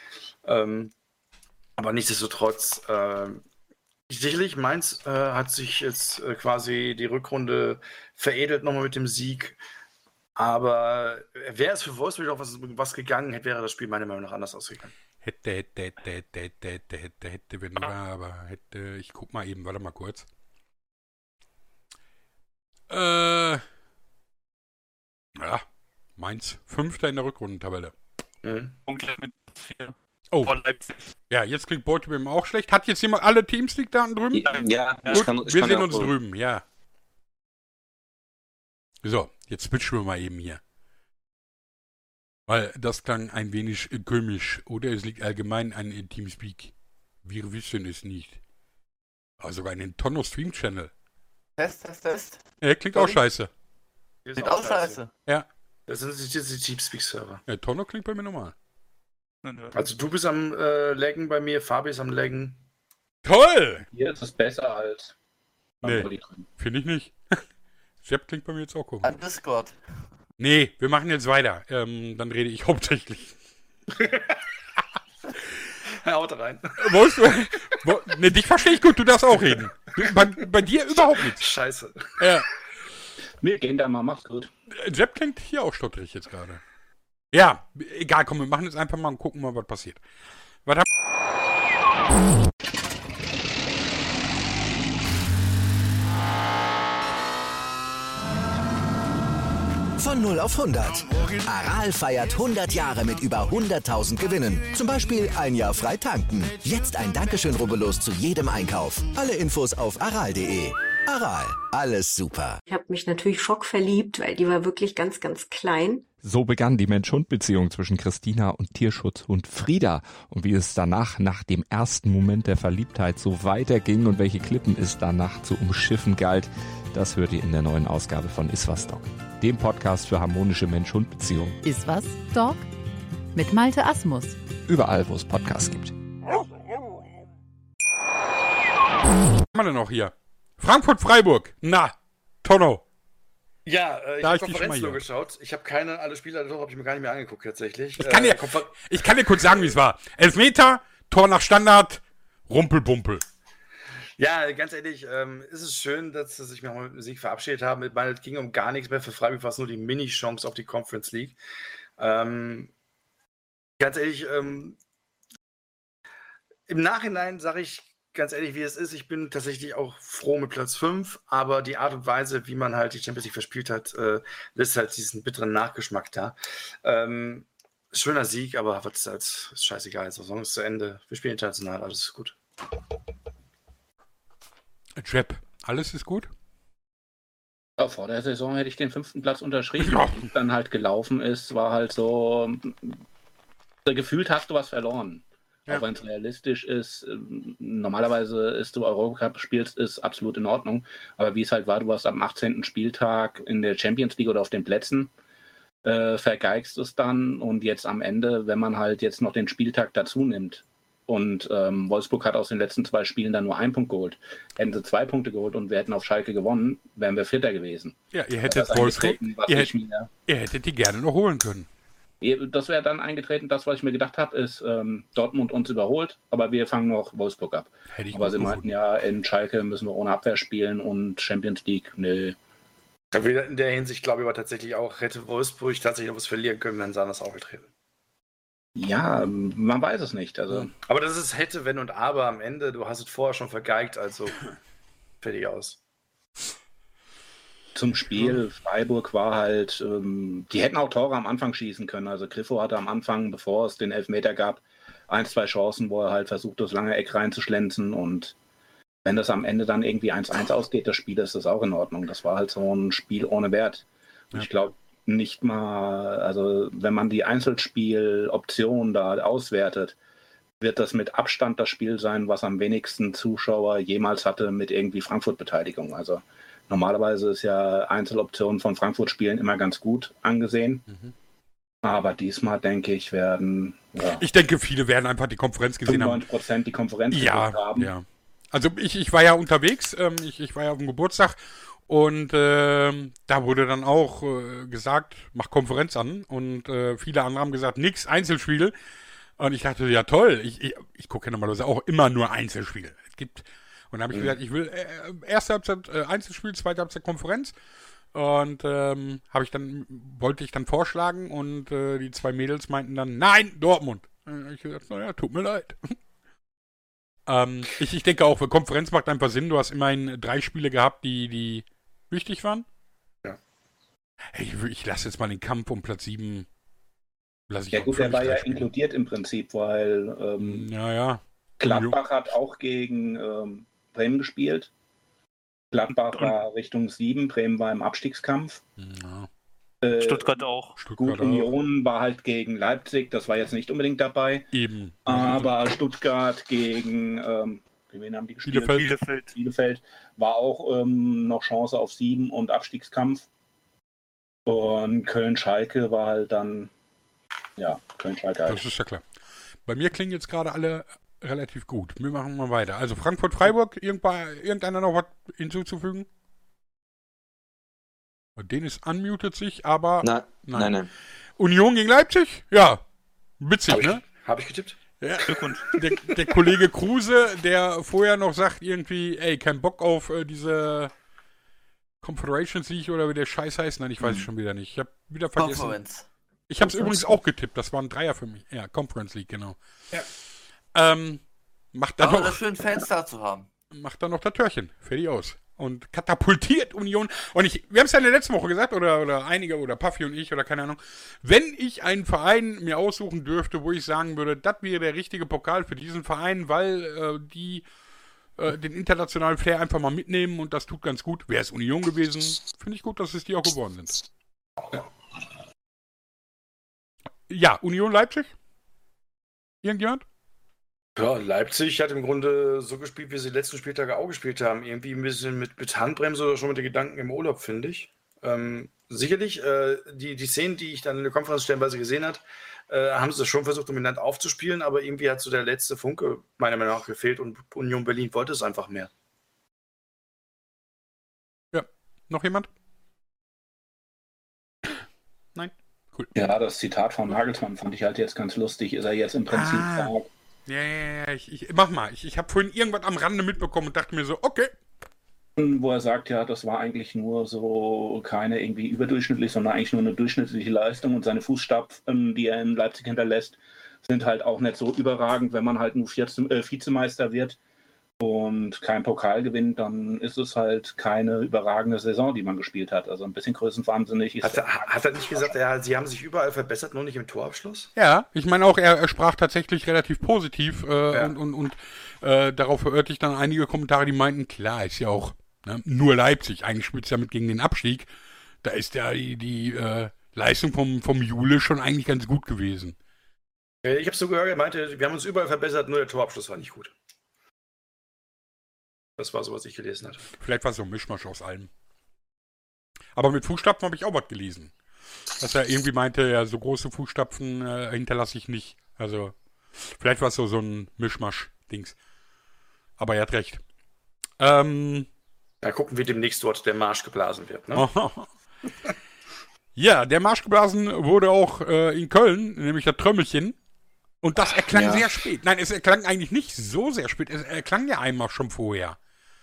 [SPEAKER 7] Aber nichtsdestotrotz, sicherlich, Mainz hat sich jetzt quasi die Rückrunde veredelt nochmal mit dem Sieg. Aber wäre es für Wolfsburg auch was gegangen, wäre das Spiel meiner Meinung nach anders ausgegangen.
[SPEAKER 2] Hätte, wenn war, aber hätte. Ich guck mal eben, warte mal kurz. Ja, Mainz, 5. in der Rückrundentabelle.
[SPEAKER 5] Punktgleich mit 4.
[SPEAKER 2] Oh,
[SPEAKER 5] Vor Leipzig.
[SPEAKER 2] ja, jetzt klingt Beutebeam auch schlecht. Hat jetzt jemand alle Teamspeak-Daten drüben?
[SPEAKER 4] Ja,
[SPEAKER 2] Gut, wir sehen uns
[SPEAKER 4] auch-
[SPEAKER 2] drüben, ja. So, jetzt switchen wir mal eben hier. Weil das klang ein wenig komisch. Oder es liegt allgemein an Teamspeak. Wir wissen es nicht. Aber sogar in den Tonno Stream Channel.
[SPEAKER 3] Test.
[SPEAKER 2] Klingt auch scheiße.
[SPEAKER 3] Sieht auch scheiße.
[SPEAKER 2] Ja.
[SPEAKER 7] Das sind die Teamspeak-Server.
[SPEAKER 2] Tonno klingt bei mir normal.
[SPEAKER 7] Also du bist am Laggen bei mir, Fabi ist am Laggen.
[SPEAKER 2] Toll!
[SPEAKER 6] Hier ist es besser als beim
[SPEAKER 2] Nee,
[SPEAKER 6] Gotti drin.
[SPEAKER 2] finde ich nicht. Sepp klingt bei mir jetzt auch komisch.
[SPEAKER 3] An Discord.
[SPEAKER 2] Nee, wir machen jetzt weiter. Dann rede ich hauptsächlich.
[SPEAKER 7] Haut rein.
[SPEAKER 2] Ne, dich verstehe ich gut, du darfst auch reden. Bei dir überhaupt nichts.
[SPEAKER 7] Scheiße.
[SPEAKER 2] Ja.
[SPEAKER 6] Wir gehen da mal, macht's gut.
[SPEAKER 2] Sepp klingt hier auch stotterig jetzt gerade. Ja, egal, komm, wir machen jetzt einfach mal und gucken mal, was passiert. Was haben
[SPEAKER 1] Von 0 auf 100. Aral feiert 100 Jahre mit über 100.000 Gewinnen. Zum Beispiel ein Jahr frei tanken. Jetzt ein Dankeschön, rubbellos zu jedem Einkauf. Alle Infos auf aral.de. Aral, alles super.
[SPEAKER 8] Ich habe mich natürlich schockverliebt, weil die war wirklich ganz, ganz klein.
[SPEAKER 9] So begann die Mensch-Hund-Beziehung zwischen Christina und Tierschutzhund Frieda. Und wie es danach, nach dem ersten Moment der Verliebtheit, so weiterging und welche Klippen es danach zu umschiffen galt, das hört ihr in der neuen Ausgabe von Iswas Dog, dem Podcast für harmonische Mensch-Hund-Beziehungen.
[SPEAKER 10] Iswas Dog mit Malte Asmus.
[SPEAKER 9] Überall, wo es Podcasts gibt.
[SPEAKER 2] wir denn noch hier? Frankfurt-Freiburg. Na, Tonno.
[SPEAKER 7] Ja, ich
[SPEAKER 2] Da
[SPEAKER 7] habe
[SPEAKER 2] ich die schon mal
[SPEAKER 7] Konferenz nur
[SPEAKER 2] hier.
[SPEAKER 7] geschaut. Ich habe alle Spieler, habe ich mir gar nicht mehr angeguckt tatsächlich.
[SPEAKER 2] Ich kann dir kurz sagen, wie es war. Elfmeter, Tor nach Standard, Rumpelbumpel.
[SPEAKER 7] Ja, ganz ehrlich, ist es schön, dass sie sich mit dem Sieg verabschiedet haben. Ich meine, es ging um gar nichts mehr. Für Freiburg war es nur die Mini-Chance auf die Conference League. Ganz ehrlich, im Nachhinein sage ich ganz ehrlich, wie es ist. Ich bin tatsächlich auch froh mit Platz 5, aber die Art und Weise, wie man halt die Champions League verspielt hat, lässt halt diesen bitteren Nachgeschmack da. Schöner Sieg, aber was ist halt scheißegal. Die Saison ist zu Ende. Wir spielen international, alles ist gut.
[SPEAKER 2] Jeb, alles ist gut?
[SPEAKER 6] Ja, vor der Saison hätte ich den 5. Platz unterschrieben. Wie es dann halt gelaufen ist, war halt so, gefühlt hast du was verloren. Ja. Auch wenn es realistisch ist, normalerweise ist du Europacup spielst, ist absolut in Ordnung. Aber wie es halt war, du warst am 18. Spieltag in der Champions League oder auf den Plätzen, vergeigst es dann und jetzt am Ende, wenn man halt jetzt noch den Spieltag dazu nimmt und Wolfsburg hat aus den letzten 2 Spielen dann nur 1 Punkt geholt. Hätten sie 2 Punkte geholt und wir hätten auf Schalke gewonnen, wären wir Vierter gewesen.
[SPEAKER 2] Ja, ihr hättet Wolfsburg, ihr hättet die gerne noch holen können.
[SPEAKER 6] Das wäre dann eingetreten, das, was ich mir gedacht habe, ist, Dortmund uns überholt, aber wir fangen noch Wolfsburg ab. Aber sie meinten ja, in Schalke müssen wir ohne Abwehr spielen und Champions League, nö.
[SPEAKER 7] In der Hinsicht glaube ich aber tatsächlich auch, hätte Wolfsburg tatsächlich noch was verlieren können, wenn sie anders aufgetreten.
[SPEAKER 6] Ja, man weiß es nicht. Also.
[SPEAKER 7] Aber das ist hätte, wenn und aber am Ende, du hast es vorher schon vergeigt, also fertig aus.
[SPEAKER 6] Zum Spiel, Freiburg war halt, die hätten auch Tore am Anfang schießen können. Also Griffo hatte am Anfang, bevor es den Elfmeter gab, 1-2 Chancen, wo er halt versucht, das lange Eck reinzuschlänzen. Und wenn das am Ende dann irgendwie 1-1 ausgeht, das Spiel, ist das auch in Ordnung. Das war halt so ein Spiel ohne Wert. Und ich glaube nicht mal, also wenn man die Einzelspieloptionen da auswertet, wird das mit Abstand das Spiel sein, was am wenigsten Zuschauer jemals hatte mit irgendwie Frankfurt-Beteiligung. Also normalerweise ist ja Einzeloptionen von Frankfurt-Spielen immer ganz gut angesehen. Aber diesmal, denke ich, werden... Ja,
[SPEAKER 2] ich denke, viele werden einfach die Konferenz gesehen haben.
[SPEAKER 6] 95% die Konferenz
[SPEAKER 2] haben. Ja. Also ich war ja unterwegs, ich war ja auf dem Geburtstag und da wurde dann auch gesagt, mach Konferenz an und viele andere haben gesagt, nix, Einzelspiele. Und ich dachte, ja toll, ich gucke ja normalerweise auch immer nur Einzelspiele. Es gibt... Und dann habe ich gesagt, ich will erste Halbzeit Einzelspiel, zweite Halbzeit Konferenz. Und wollte ich dann vorschlagen und die 2 Mädels meinten dann, nein, Dortmund. Ich gesagt, naja, tut mir leid. Ich denke auch, für Konferenz macht einfach Sinn. Du hast immerhin 3 Spiele gehabt, die wichtig waren.
[SPEAKER 7] Ja.
[SPEAKER 2] Hey, ich lasse jetzt mal den Kampf um Platz 7.
[SPEAKER 6] Ja gut, der war ja inkludiert im Prinzip, weil Gladbach hat auch gegen Bremen gespielt. Gladbach war Richtung 7, Bremen war im Abstiegskampf.
[SPEAKER 5] Ja. Stuttgart auch.
[SPEAKER 6] Union war halt gegen Leipzig, das war jetzt nicht unbedingt dabei.
[SPEAKER 2] Eben.
[SPEAKER 6] Aber Stuttgart gegen wen haben die gespielt? Bielefeld war auch noch Chance auf 7 und Abstiegskampf. Und Köln-Schalke war halt dann, Köln-Schalke halt.
[SPEAKER 2] Das ist ja klar. Bei mir klingen jetzt gerade alle relativ gut. Wir machen mal weiter. Also Frankfurt-Freiburg, irgendeiner noch was hinzuzufügen? Dennis unmutet sich, aber...
[SPEAKER 4] Nein.
[SPEAKER 2] Union gegen Leipzig? Ja. Witzig, ne?
[SPEAKER 7] Habe ich getippt?
[SPEAKER 2] Ja. Der Kollege Kruse, der vorher noch sagt irgendwie, ey, kein Bock auf diese Confederations League oder wie der Scheiß heißt. Nein, ich weiß es schon wieder nicht. Ich habe wieder vergessen.
[SPEAKER 3] Conference.
[SPEAKER 2] Ich habe es übrigens auch getippt. Das war ein Dreier für mich. Ja, Conference League, genau.
[SPEAKER 3] Ja.
[SPEAKER 2] Macht dann
[SPEAKER 3] aber das schön Fans da zu haben.
[SPEAKER 2] Macht dann noch das Törchen. Fertig aus. Und katapultiert Union. Und wir haben es ja in der letzten Woche gesagt, oder einige, oder Puffy und ich, oder keine Ahnung. Wenn ich einen Verein mir aussuchen dürfte, wo ich sagen würde, das wäre der richtige Pokal für diesen Verein, weil die den internationalen Flair einfach mal mitnehmen und das tut ganz gut, wäre es Union gewesen. Finde ich gut, dass es die auch geworden sind. Ja, Union Leipzig? Irgendjemand?
[SPEAKER 7] Ja, Leipzig hat im Grunde so gespielt, wie sie die letzten Spieltage auch gespielt haben. Irgendwie ein bisschen mit Handbremse oder schon mit den Gedanken im Urlaub, finde ich. Sicherlich, die Szenen, die ich dann in der Konferenz stellenweise gesehen habe, haben sie schon versucht, dominant aufzuspielen, aber irgendwie hat so der letzte Funke meiner Meinung nach gefehlt und Union Berlin wollte es einfach mehr.
[SPEAKER 2] Ja, noch jemand? Nein? Cool.
[SPEAKER 6] Ja, das Zitat von Nagelsmann fand ich halt jetzt ganz lustig. Ist er jetzt im Prinzip sagt,
[SPEAKER 2] ja, ich mach mal. Ich habe vorhin irgendwas am Rande mitbekommen und dachte mir so, okay.
[SPEAKER 6] Wo er sagt, ja, das war eigentlich nur so keine irgendwie überdurchschnittlich, sondern eigentlich nur eine durchschnittliche Leistung und seine Fußstapfen, die er in Leipzig hinterlässt, sind halt auch nicht so überragend, wenn man halt nur Vizemeister wird. und kein Pokal gewinnt, dann ist es halt keine überragende Saison, die man gespielt hat. Also ein bisschen größenwahnsinnig ist.
[SPEAKER 7] Hat er nicht gesagt, sie haben sich überall verbessert, nur nicht im Torabschluss?
[SPEAKER 2] Ja, ich meine auch, er sprach tatsächlich relativ positiv und darauf verirrte ich dann einige Kommentare, die meinten, klar, ist ja auch nur Leipzig, eigentlich spielt es ja mit gegen den Abstieg. Da ist ja die Leistung vom Jule schon eigentlich ganz gut gewesen.
[SPEAKER 7] Ich habe so gehört, er meinte, wir haben uns überall verbessert, nur der Torabschluss war nicht gut. Das war so, was ich gelesen hatte.
[SPEAKER 2] Vielleicht war es so ein Mischmasch aus allem. Aber mit Fußstapfen habe ich auch was gelesen. Dass er irgendwie meinte, ja, so große Fußstapfen hinterlasse ich nicht. Also, vielleicht war es so ein Mischmasch-Dings. Aber er hat recht.
[SPEAKER 7] Ja, gucken, wie demnächst dort der Marsch geblasen wird, ne?
[SPEAKER 2] Ja, der Marsch geblasen wurde auch in Köln, nämlich das Trömmelchen. Und das erklang sehr spät. Nein, es erklang eigentlich nicht so sehr spät. Es erklang ja einmal schon vorher.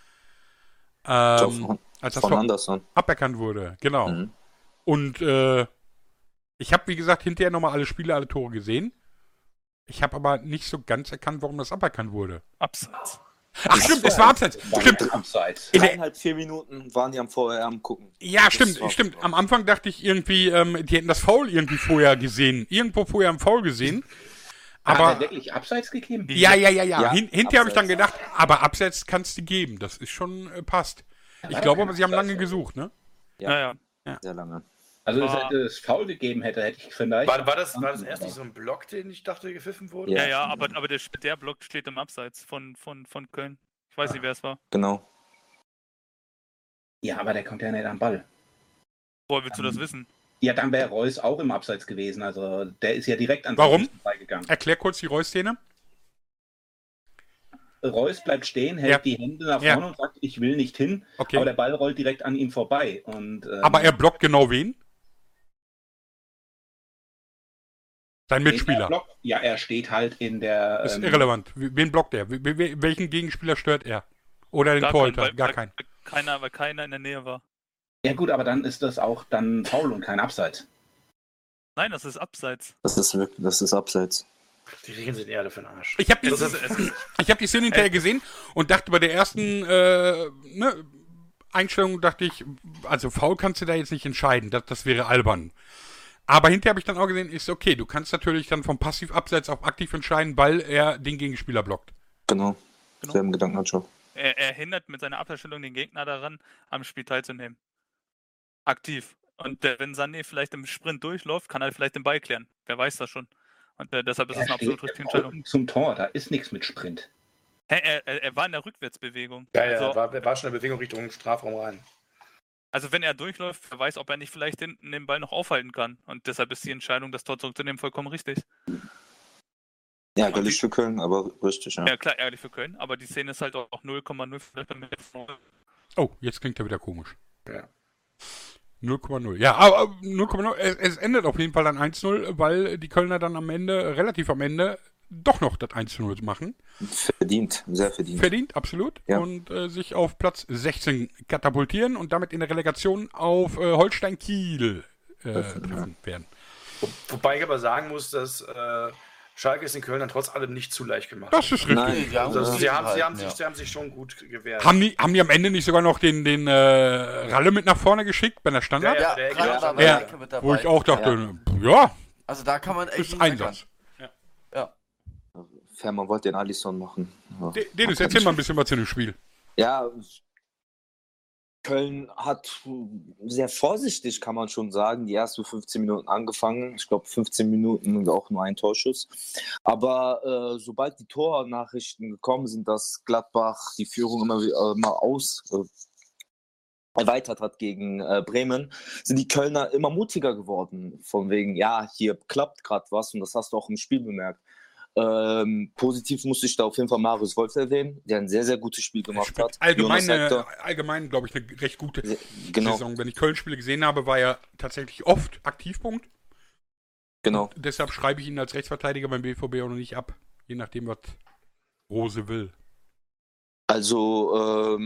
[SPEAKER 2] Als das
[SPEAKER 4] von Anderson
[SPEAKER 2] aberkannt wurde. Genau. Mhm. Und ich habe, wie gesagt, hinterher nochmal alle Spiele, alle Tore gesehen. Ich habe aber nicht so ganz erkannt, warum das aberkannt wurde.
[SPEAKER 5] Abseits.
[SPEAKER 2] Ach stimmt, es war Abseits. Stimmt.
[SPEAKER 6] Abseits.
[SPEAKER 4] 3,5 Minuten waren die vorher am Gucken.
[SPEAKER 2] Ja, stimmt. Am Anfang dachte ich irgendwie, die hätten das Foul irgendwie vorher gesehen. Irgendwo vorher im Foul gesehen. Aber
[SPEAKER 6] hat er wirklich Abseits gegeben?
[SPEAKER 2] Ja. Hinterher habe ich dann gedacht, aber Abseits kannst du geben. Das ist schon passt. Ich glaube aber, sie haben lange gesucht, ne?
[SPEAKER 4] Ja. Sehr lange.
[SPEAKER 6] Also, wenn es Foul gegeben hätte ich vielleicht...
[SPEAKER 7] War das erst nicht so ein Block, den ich dachte, gepfiffen wurde?
[SPEAKER 5] Ja, aber der Block steht im Abseits von Köln. Ich weiß nicht, wer es war.
[SPEAKER 4] Genau.
[SPEAKER 6] Ja, aber der kommt ja nicht am Ball.
[SPEAKER 5] Woher willst du das wissen?
[SPEAKER 6] Ja, dann wäre Reus auch im Abseits gewesen. Also, der ist ja direkt an
[SPEAKER 2] Warum?
[SPEAKER 6] vorbeigegangen.
[SPEAKER 2] Erklär kurz die Reus-Szene.
[SPEAKER 6] Reus bleibt stehen, hält die Hände nach vorne und sagt, ich will nicht hin. Okay. Aber der Ball rollt direkt an ihm vorbei. Und,
[SPEAKER 2] aber er blockt genau wen? Sein Mitspieler.
[SPEAKER 6] Er steht halt in der...
[SPEAKER 2] Ist irrelevant. Wen blockt er? Welchen Gegenspieler stört er? Oder den Torhüter? Gar keinen.
[SPEAKER 5] Weil keiner in der Nähe war.
[SPEAKER 6] Ja gut, aber dann ist das auch dann Foul und kein Abseits.
[SPEAKER 5] Nein, das ist Abseits.
[SPEAKER 4] Das ist Abseits.
[SPEAKER 7] Die Regeln sind eher für den Arsch.
[SPEAKER 2] Ich habe die Szene hinterher gesehen und dachte bei der ersten Einstellung, dachte ich, also Foul kannst du da jetzt nicht entscheiden. Das wäre albern. Aber hinterher habe ich dann auch gesehen, ist okay, du kannst natürlich dann vom Passiv-Abseits auf aktiv entscheiden, weil er den Gegenspieler blockt.
[SPEAKER 4] Genau. Selben Gedanken hat schon.
[SPEAKER 5] Er hindert mit seiner Abwehrstellung den Gegner daran, am Spiel teilzunehmen. Aktiv. Und wenn Sané vielleicht im Sprint durchläuft, kann er vielleicht den Ball klären. Wer weiß das schon. Und deshalb ist es eine absolut richtige Entscheidung.
[SPEAKER 6] Zum Tor, da ist nichts mit Sprint.
[SPEAKER 5] Er war in der Rückwärtsbewegung.
[SPEAKER 7] Ja, er war schon in der Bewegung Richtung Strafraum rein.
[SPEAKER 5] Also wenn er durchläuft, wer weiß, ob er nicht vielleicht hinten den Ball noch aufhalten kann. Und deshalb ist die Entscheidung, das Tor zurückzunehmen, vollkommen richtig.
[SPEAKER 4] Ja, ärgerlich für Köln, aber richtig, ja.
[SPEAKER 5] Ja, klar, ärgerlich für Köln, aber die Szene ist halt auch 0,0.
[SPEAKER 2] Oh, jetzt klingt er wieder komisch.
[SPEAKER 7] Ja.
[SPEAKER 2] 0,0. Ja, aber 0,0. Es endet auf jeden Fall dann 1-0, weil die Kölner dann relativ am Ende, doch noch das 1-0 machen.
[SPEAKER 4] Verdient, sehr verdient.
[SPEAKER 2] Verdient, absolut. Ja. Und sich auf Platz 16 katapultieren und damit in der Relegation auf Holstein Kiel treffen werden.
[SPEAKER 7] Wobei ich aber sagen muss, dass Schalke ist in Köln dann trotz allem nicht zu leicht gemacht.
[SPEAKER 2] Das ist richtig.
[SPEAKER 3] Nein,
[SPEAKER 7] sie haben sich schon gut gewehrt.
[SPEAKER 2] Haben die am Ende nicht sogar noch den Ralle mit nach vorne geschickt bei der Standard?
[SPEAKER 3] Ja, mit dabei.
[SPEAKER 2] Wo ich auch dachte, ja.
[SPEAKER 3] Also da kann man echt
[SPEAKER 2] nicht Einsatz.
[SPEAKER 3] Ja.
[SPEAKER 4] Fährmann wollte den Alisson machen. Ja.
[SPEAKER 2] Dennis, erzähl mal ein bisschen was zu dem Spiel.
[SPEAKER 4] Ja, Köln hat sehr vorsichtig, kann man schon sagen, die ersten 15 Minuten angefangen. Ich glaube, 15 Minuten auch nur ein Torschuss. Aber sobald die Tornachrichten gekommen sind, dass Gladbach die Führung immer erweitert hat gegen Bremen, sind die Kölner immer mutiger geworden. Von wegen, ja, hier klappt gerade was und das hast du auch im Spiel bemerkt. Positiv musste ich da auf jeden Fall Marius Wolf erwähnen, der ein sehr, sehr gutes Spiel gemacht hat.
[SPEAKER 2] Allgemein glaube ich, eine recht gute Saison. Wenn ich Köln-Spiele gesehen habe, war er tatsächlich oft Aktivpunkt.
[SPEAKER 4] Genau.
[SPEAKER 2] Und deshalb schreibe ich ihn als Rechtsverteidiger beim BVB auch noch nicht ab. Je nachdem, was Rose will.
[SPEAKER 4] Also,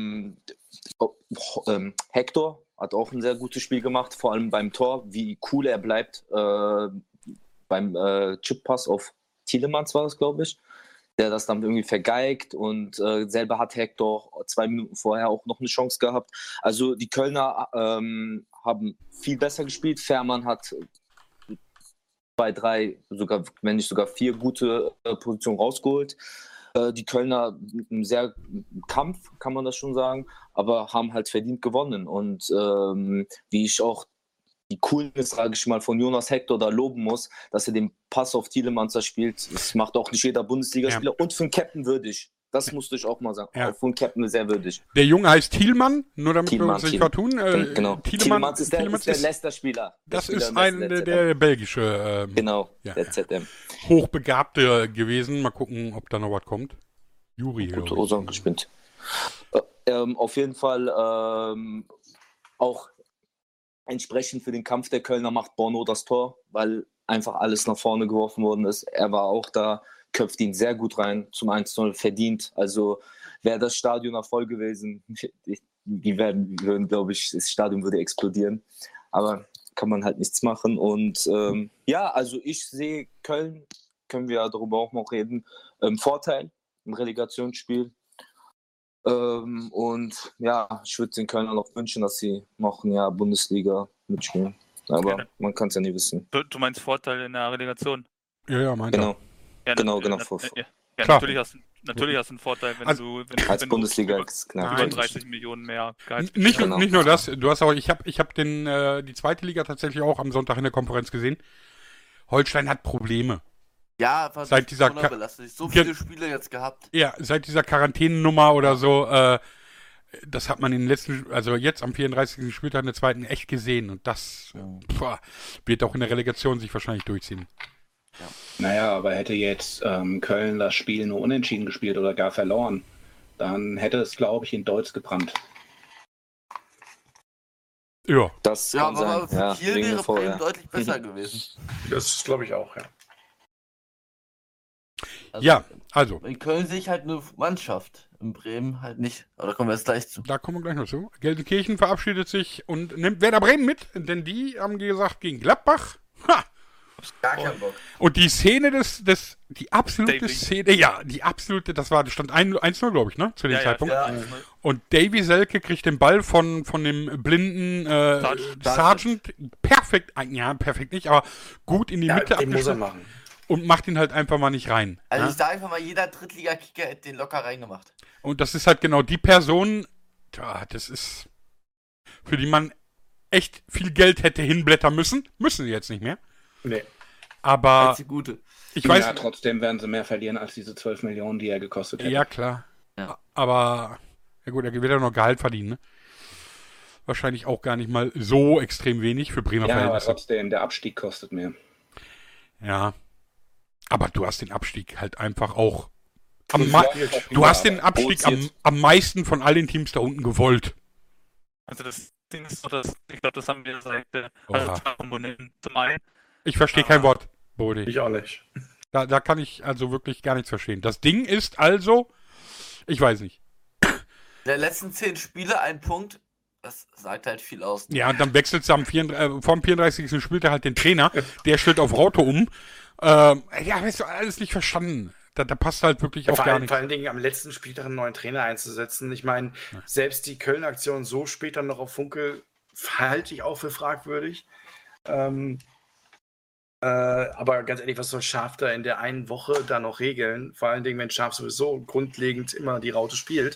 [SPEAKER 4] Hector hat auch ein sehr gutes Spiel gemacht, vor allem beim Tor, wie cool er bleibt beim Chip-Pass auf Tielemans war es, glaube ich. der das dann irgendwie vergeigt und selber hat Hector 2 Minuten vorher auch noch eine Chance gehabt. Also die Kölner haben viel besser gespielt. Fährmann hat 2, 3, sogar, wenn nicht sogar 4 gute Positionen rausgeholt. Die Kölner einen sehr Kampf, kann man das schon sagen, aber haben halt verdient gewonnen. Und wie ich auch die Coolness, sage ich mal, von Jonas Hector da loben muss, dass er den Pass auf Tielemans da spielt, das macht auch nicht jeder Bundesligaspieler und für einen Captain würdig. Das musste ich auch mal sagen. Auch für einen Captain sehr würdig.
[SPEAKER 2] Der Junge heißt Thielmann, nur damit wir uns nicht vertun.
[SPEAKER 4] Genau. Tielemans ist der Leicester-Spieler.
[SPEAKER 2] Das ist der belgische
[SPEAKER 4] der ZM.
[SPEAKER 2] Hochbegabte gewesen. Mal gucken, ob da noch was kommt. Juri.
[SPEAKER 4] Gut, Osan gespielt. Auf jeden Fall auch entsprechend für den Kampf der Kölner macht Bono das Tor, weil einfach alles nach vorne geworfen worden ist. Er war auch da, köpft ihn sehr gut rein, zum 1-0 verdient. Also wäre das Stadion noch voll gewesen, die würden, glaube ich, das Stadion würde explodieren. Aber kann man halt nichts machen. Und also ich sehe Köln, können wir darüber auch noch reden, Vorteil im Relegationsspiel. Und ja, ich würde den Kölnern noch wünschen, dass sie noch ein Jahr Bundesliga mitspielen. Aber man kann es ja nie wissen.
[SPEAKER 5] Du meinst Vorteil in der Relegation?
[SPEAKER 2] Ja, meint er.
[SPEAKER 5] Ja,
[SPEAKER 4] genau.
[SPEAKER 5] Natürlich hast du einen Vorteil, wenn du
[SPEAKER 4] als Bundesliga
[SPEAKER 5] über 30 Millionen mehr Gehalt.
[SPEAKER 2] Nicht nur das, du hast auch, ich hab die zweite Liga tatsächlich auch am Sonntag in der Konferenz gesehen. Holstein hat Probleme.
[SPEAKER 3] Ja,
[SPEAKER 2] seit dieser
[SPEAKER 3] belastet. So viele Spiele jetzt gehabt.
[SPEAKER 2] Ja, seit dieser Quarantänennummer oder so, das hat man in den letzten, also jetzt am 34. Spieltag in der zweiten echt gesehen und das wird auch in der Relegation sich wahrscheinlich durchziehen.
[SPEAKER 6] Ja. Naja, aber hätte jetzt Köln das Spiel nur unentschieden gespielt oder gar verloren, dann hätte es, glaube ich, in Deutsch gebrannt.
[SPEAKER 2] Ja.
[SPEAKER 4] Das kann sein.
[SPEAKER 3] Aber für Kiel wäre Bremen deutlich besser gewesen.
[SPEAKER 7] Das glaube ich auch, ja.
[SPEAKER 2] Also.
[SPEAKER 3] In Köln sehe ich halt eine Mannschaft, in Bremen halt nicht. Aber da kommen wir jetzt gleich zu.
[SPEAKER 2] Da kommen wir gleich noch zu. Gelsenkirchen verabschiedet sich und nimmt Werder Bremen mit, denn die haben gesagt, gegen Gladbach,
[SPEAKER 3] gar keinen Bock.
[SPEAKER 2] Und die Szene die absolute Szene, das stand 1-0, glaube ich, ne, zu dem Zeitpunkt.
[SPEAKER 5] Ja.
[SPEAKER 2] Und Davy Selke kriegt den Ball von dem blinden Sargent perfekt nicht, aber gut in die Mitte
[SPEAKER 7] den muss er machen.
[SPEAKER 2] Und macht ihn halt einfach mal nicht rein.
[SPEAKER 3] Also ich sage einfach mal, jeder Drittliga-Kicker hätte den locker reingemacht.
[SPEAKER 2] Und das ist halt genau die Person, das ist, für die man echt viel Geld hätte hinblättern müssen sie jetzt nicht mehr.
[SPEAKER 7] Nee.
[SPEAKER 2] Aber
[SPEAKER 3] gute.
[SPEAKER 2] Ich weiß,
[SPEAKER 6] trotzdem werden sie mehr verlieren als diese 12 Millionen, die er gekostet hätte.
[SPEAKER 2] Ja, klar. Ja. Aber, ja gut, er wird ja noch Gehalt verdienen, ne? Wahrscheinlich auch gar nicht mal so extrem wenig für Bremer Verhältnisse.
[SPEAKER 6] Ja, aber trotzdem, der Abstieg kostet mehr.
[SPEAKER 2] Ja. Aber du hast den Abstieg halt einfach auch du hast den Abstieg am meisten von all den Teams da unten gewollt.
[SPEAKER 5] Also das Ding ist so, ich glaube, das haben wir seit zum einen.
[SPEAKER 2] Ich verstehe kein Wort, Bodi.
[SPEAKER 7] Ich auch nicht.
[SPEAKER 2] Da kann ich also wirklich gar nichts verstehen. Das Ding ist also, ich weiß nicht.
[SPEAKER 3] Der letzten 10 Spiele ein Punkt, das sagt halt viel aus.
[SPEAKER 2] Ja, und dann wechselt sie vom 34. Spieltag halt den Trainer, der stellt auf Raute um. Hast du alles nicht verstanden. Da passt halt wirklich auch gar nichts.
[SPEAKER 7] Vor allen Dingen am letzten Spieltag einen neuen Trainer einzusetzen. Ich meine, selbst die Köln-Aktion so später noch auf Funke halte ich auch für fragwürdig. Aber ganz ehrlich, was soll Schaf da in der einen Woche da noch regeln? Vor allen Dingen, wenn Schaf sowieso grundlegend immer die Raute spielt.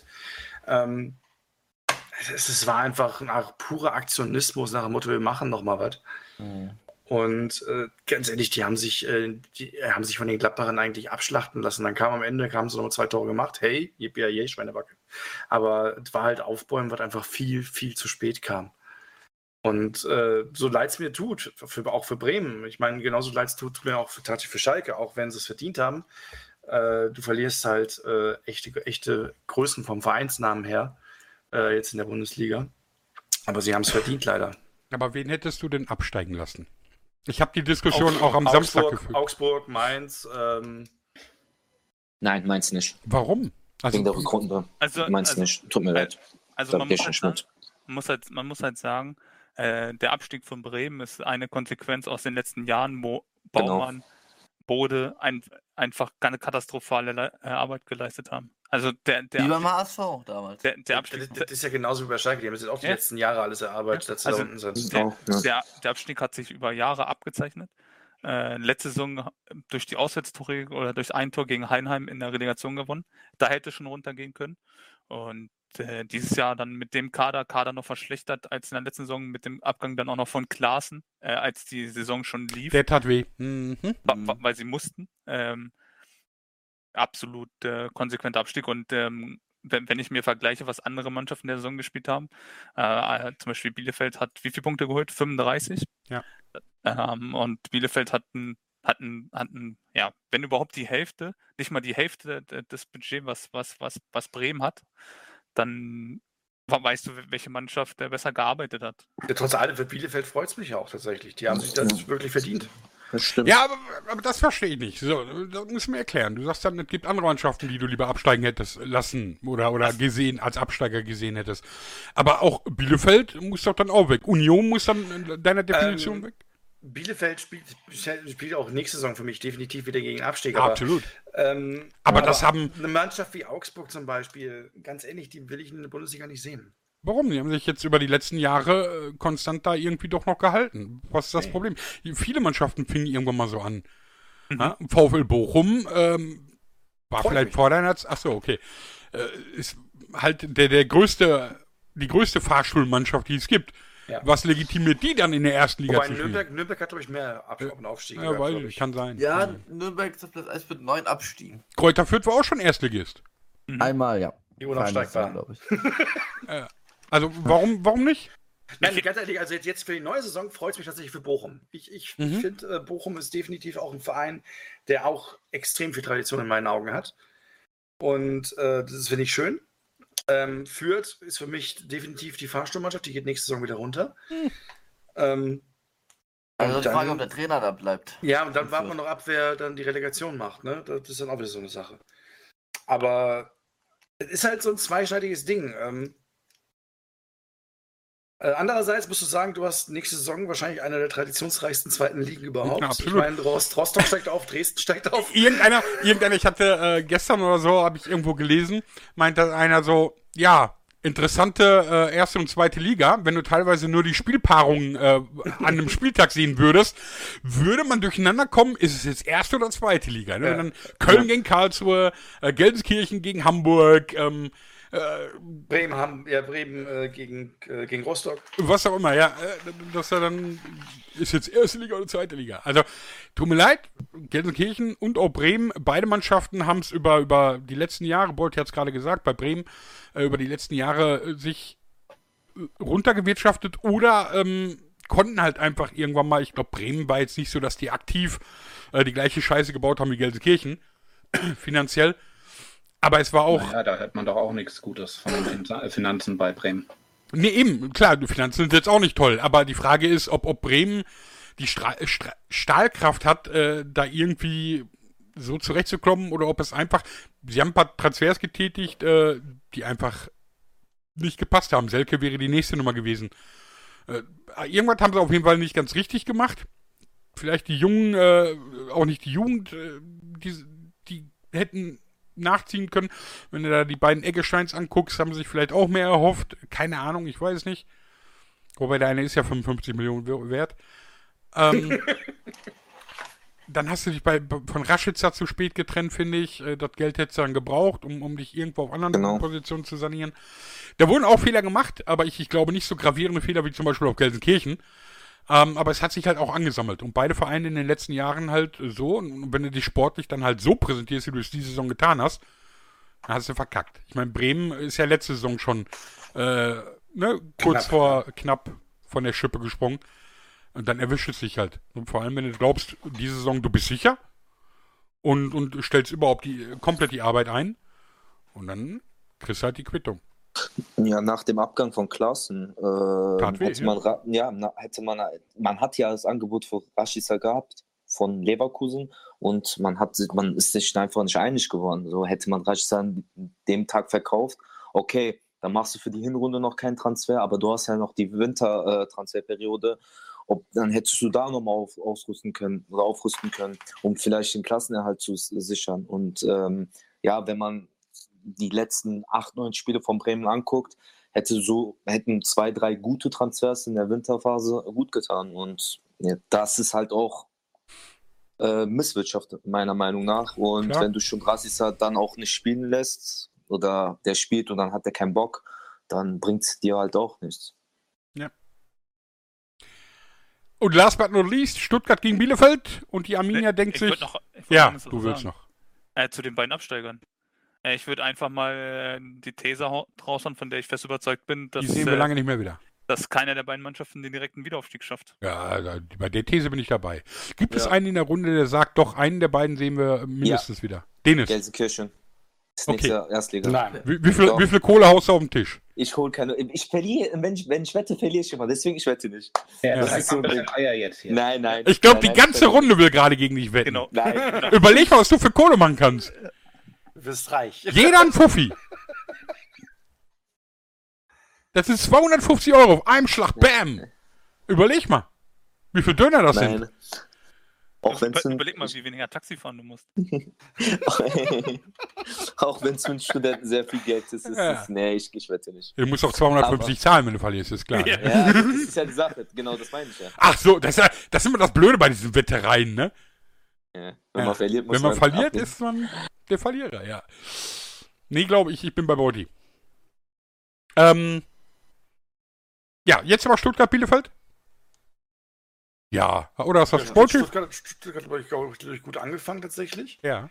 [SPEAKER 7] Es war einfach nach purer Aktionismus, nach dem Motto, wir machen noch mal was. Mhm. Und ganz ehrlich, die haben sich von den Gladbachern eigentlich abschlachten lassen. Dann kam am Ende, haben sie nochmal 2 Tore gemacht. Hey, yippie, Schweinebacke. Aber es war halt Aufbäumen, was einfach viel, viel zu spät kam. Und so leid es mir tut, auch für Bremen. Ich meine, genauso leid es tut mir auch für Schalke, auch wenn sie es verdient haben. Du verlierst halt echte Größen vom Vereinsnamen her, jetzt in der Bundesliga. Aber sie haben es verdient, leider.
[SPEAKER 2] Aber wen hättest du denn absteigen lassen? Ich habe die Diskussion auch am Samstag geführt.
[SPEAKER 7] Augsburg, Mainz.
[SPEAKER 4] Nein, Mainz nicht.
[SPEAKER 2] Warum?
[SPEAKER 4] Wegen der Rückrunde. Mainz nicht. Tut mir leid.
[SPEAKER 5] Also man muss halt sagen, der Abstieg von Bremen ist eine Konsequenz aus den letzten Jahren, wo Bode einfach eine katastrophale Arbeit geleistet haben. Also
[SPEAKER 3] wie beim HSV damals.
[SPEAKER 5] Der Abstieg,
[SPEAKER 7] das ist ja genauso wie bei Schalke. Die haben jetzt auch die letzten Jahre alles erarbeitet, dass sie da unten sind.
[SPEAKER 5] Der Abstieg hat sich über Jahre abgezeichnet. Letzte Saison durch die Auswärtstore oder durch ein Tor gegen Heidenheim in der Relegation gewonnen. Da hätte schon runtergehen können. Und dieses Jahr dann mit dem Kader noch verschlechtert als in der letzten Saison, mit dem Abgang dann auch noch von Klaassen, als die Saison schon lief.
[SPEAKER 2] Der tat weh.
[SPEAKER 5] Weil sie mussten. Absolut konsequenter Abstieg. Und wenn ich mir vergleiche, was andere Mannschaften der Saison gespielt haben, zum Beispiel Bielefeld hat wie viele Punkte geholt? 35?
[SPEAKER 2] Ja.
[SPEAKER 5] Und Bielefeld hatten, ja, wenn überhaupt die Hälfte, nicht mal die Hälfte des Budgets, was Bremen hat, dann weißt du, welche Mannschaft besser gearbeitet hat.
[SPEAKER 7] Ja, trotz allem für Bielefeld freut es mich auch tatsächlich. Die haben sich das wirklich verdient.
[SPEAKER 4] Das stimmt.
[SPEAKER 2] Ja, aber das verstehe ich nicht. So, das musst du mir erklären. Du sagst dann, es gibt andere Mannschaften, die du lieber absteigen hättest lassen oder gesehen, als Absteiger gesehen hättest. Aber auch Bielefeld muss doch dann auch weg. Union muss dann in deiner Definition weg?
[SPEAKER 7] Bielefeld spielt auch nächste Saison für mich definitiv wieder gegen Abstieg.
[SPEAKER 2] Absolut.
[SPEAKER 7] Aber
[SPEAKER 2] das haben...
[SPEAKER 7] Eine Mannschaft wie Augsburg zum Beispiel, ganz ehrlich, die will ich in der Bundesliga nicht sehen.
[SPEAKER 2] Warum? Die haben sich jetzt über die letzten Jahre konstant da irgendwie doch noch gehalten. Was ist das Problem? Viele Mannschaften fingen irgendwann mal so an. Ja? VfL Bochum war vielleicht vor deiner... Achso, okay. Ist halt die größte Fahrschulmannschaft, die es gibt. Ja. Was legitimiert die dann in der ersten Liga zu spielen?
[SPEAKER 7] Nürnberg hat, glaube ich, mehr Aufstiege.
[SPEAKER 2] Ja, weiß ich, kann sein.
[SPEAKER 3] Ja, Nürnberg ist auf Platz 1 mit 9 Abstiegen.
[SPEAKER 2] Kräuter Fürth war auch schon Erstligist.
[SPEAKER 3] Einmal, ja.
[SPEAKER 7] Die unaufsteigbar,
[SPEAKER 3] glaube ich.
[SPEAKER 2] Also, warum nicht?
[SPEAKER 7] Nein, ganz ehrlich, also jetzt für die neue Saison freut es mich tatsächlich für Bochum. Ich finde, Bochum ist definitiv auch ein Verein, der auch extrem viel Tradition in meinen Augen hat. Und das finde ich schön. Fürth ist für mich definitiv die Fahrstuhlmannschaft, die geht nächste Saison wieder runter.
[SPEAKER 3] Also die Frage, ob der Trainer da bleibt.
[SPEAKER 7] Ja, und dann warten wir noch ab, wer dann die Relegation macht. Ne? Das ist dann auch wieder so eine Sache. Aber es ist halt so ein zweischneidiges Ding. Andererseits musst du sagen, du hast nächste Saison wahrscheinlich eine der traditionsreichsten zweiten Ligen überhaupt.
[SPEAKER 2] Ja, absolut.
[SPEAKER 7] Ich meine, Rostock steigt auf, Dresden steigt auf.
[SPEAKER 2] Irgendeiner, ich hatte gestern oder so, habe ich irgendwo gelesen, meinte einer so, ja, interessante erste und zweite Liga, wenn du teilweise nur die Spielpaarungen an einem Spieltag sehen würdest, würde man durcheinander kommen, ist es jetzt erste oder zweite Liga. Ne? Ja. Dann Köln gegen Karlsruhe, Gelsenkirchen gegen Hamburg,
[SPEAKER 7] Bremen gegen Rostock.
[SPEAKER 2] Was auch immer, ja. Das dann ist jetzt erste Liga oder zweite Liga. Also, tut mir leid, Gelsenkirchen und auch Bremen, beide Mannschaften haben es über die letzten Jahre, Bolt hat es gerade gesagt, bei Bremen, über die letzten Jahre sich runtergewirtschaftet oder konnten halt einfach irgendwann mal, ich glaube, Bremen war jetzt nicht so, dass die aktiv die gleiche Scheiße gebaut haben wie Gelsenkirchen, finanziell. Aber es war auch...
[SPEAKER 6] Naja, da hört man doch auch nichts Gutes von den Finanzen bei Bremen.
[SPEAKER 2] Nee, eben, klar, die Finanzen sind jetzt auch nicht toll, aber die Frage ist, ob Bremen die Stahlkraft hat, da irgendwie so zurechtzukommen oder ob es einfach... Sie haben ein paar Transfers getätigt, die einfach nicht gepasst haben. Selke wäre die nächste Nummer gewesen. Irgendwas haben sie auf jeden Fall nicht ganz richtig gemacht. Vielleicht die Jungen, auch nicht die Jugend, die hätten nachziehen können. Wenn du da die beiden Eggesteins anguckst, haben sie sich vielleicht auch mehr erhofft. Keine Ahnung, ich weiß es nicht. Wobei der eine ist ja 55 Millionen wert. Dann hast du dich von Rashica zu spät getrennt, finde ich. Das Geld hättest du dann gebraucht, um dich irgendwo auf anderen Positionen zu sanieren. Da wurden auch Fehler gemacht, aber ich glaube nicht so gravierende Fehler wie zum Beispiel auf Gelsenkirchen. Aber es hat sich halt auch angesammelt. Und beide Vereine in den letzten Jahren halt so. Und wenn du dich sportlich dann halt so präsentierst, wie du es diese Saison getan hast, dann hast du verkackt. Ich meine, Bremen ist ja letzte Saison schon kurz vor knapp von der Schippe gesprungen. Und dann erwischt es dich halt. Und vor allem, wenn du glaubst, diese Saison, du bist sicher und stellst überhaupt komplett die Arbeit ein. Und dann kriegst du halt die Quittung.
[SPEAKER 4] Ja, nach dem Abgang von Klaassen man hat ja das Angebot für Rashica gehabt von Leverkusen und man ist sich einfach nicht einig geworden. So hätte man Rashica an dem Tag verkauft, okay, dann machst du für die Hinrunde noch keinen Transfer, aber du hast ja noch die Wintertransferperiode Dann hättest du da nochmal aufrüsten können, um vielleicht den Klassenerhalt zu sichern. Und wenn man die letzten 8, 9 Spiele von Bremen anguckt, hätten 2, 3 gute Transfers in der Winterphase gut getan. Und das ist halt auch Misswirtschaft, meiner Meinung nach. Und wenn du schon Rashica dann auch nicht spielen lässt oder der spielt und dann hat er keinen Bock, dann bringt es dir halt auch nichts.
[SPEAKER 2] Ja. Und last but not least, Stuttgart gegen Bielefeld und die Arminia denkt sich... du willst noch.
[SPEAKER 5] Zu den beiden Absteigern. Ich würde einfach mal die These raushauen, von der ich fest überzeugt bin, dass...
[SPEAKER 2] Die sehen wir lange nicht mehr wieder.
[SPEAKER 5] Dass keiner der beiden Mannschaften den direkten Wiederaufstieg schafft.
[SPEAKER 2] Ja, bei der These bin ich dabei. Gibt es einen in der Runde, der sagt, doch, einen der beiden sehen wir mindestens wieder? Dennis.
[SPEAKER 4] Gelsenkirchen. Das nächste Erstliga.
[SPEAKER 2] Nein. Wie viel Kohle haust du auf den Tisch?
[SPEAKER 4] Ich hole keine. Ich verliere, wenn ich wette, verliere ich immer. Deswegen, ich wette nicht.
[SPEAKER 6] Ja, das ist so ein Eier jetzt hier.
[SPEAKER 4] Nein.
[SPEAKER 2] Ich glaube, die ganze Runde will gerade gegen dich wetten.
[SPEAKER 5] Genau.
[SPEAKER 4] Nein.
[SPEAKER 2] Überleg mal, was du für Kohle machen kannst.
[SPEAKER 7] Du wirst reich.
[SPEAKER 2] Jeder ein Fuffi. Das ist 250 € auf einem Schlag. Bam! Überleg mal, wie viel Döner das sind.
[SPEAKER 5] Überleg mal, wie weniger Taxi fahren du musst.
[SPEAKER 4] Auch wenn es für einen Studenten sehr viel Geld ist. Ich wette nicht.
[SPEAKER 2] Du musst auch 250 zahlen, wenn du verlierst, ist klar.
[SPEAKER 4] Ja, das ist ja die Sache. Genau, das meine ich ja.
[SPEAKER 2] Ach so, das ist immer das Blöde bei diesen Wettereien, ne?
[SPEAKER 4] Ja, wenn man verliert,
[SPEAKER 2] muss man verliert, ist man der Verlierer, ja. Nee, glaube ich bin bei Body. Ja, jetzt aber Stuttgart-Bielefeld? Ja, oder ist das Sporttyp?
[SPEAKER 7] Stuttgart habe ich gut angefangen tatsächlich.
[SPEAKER 2] Ja.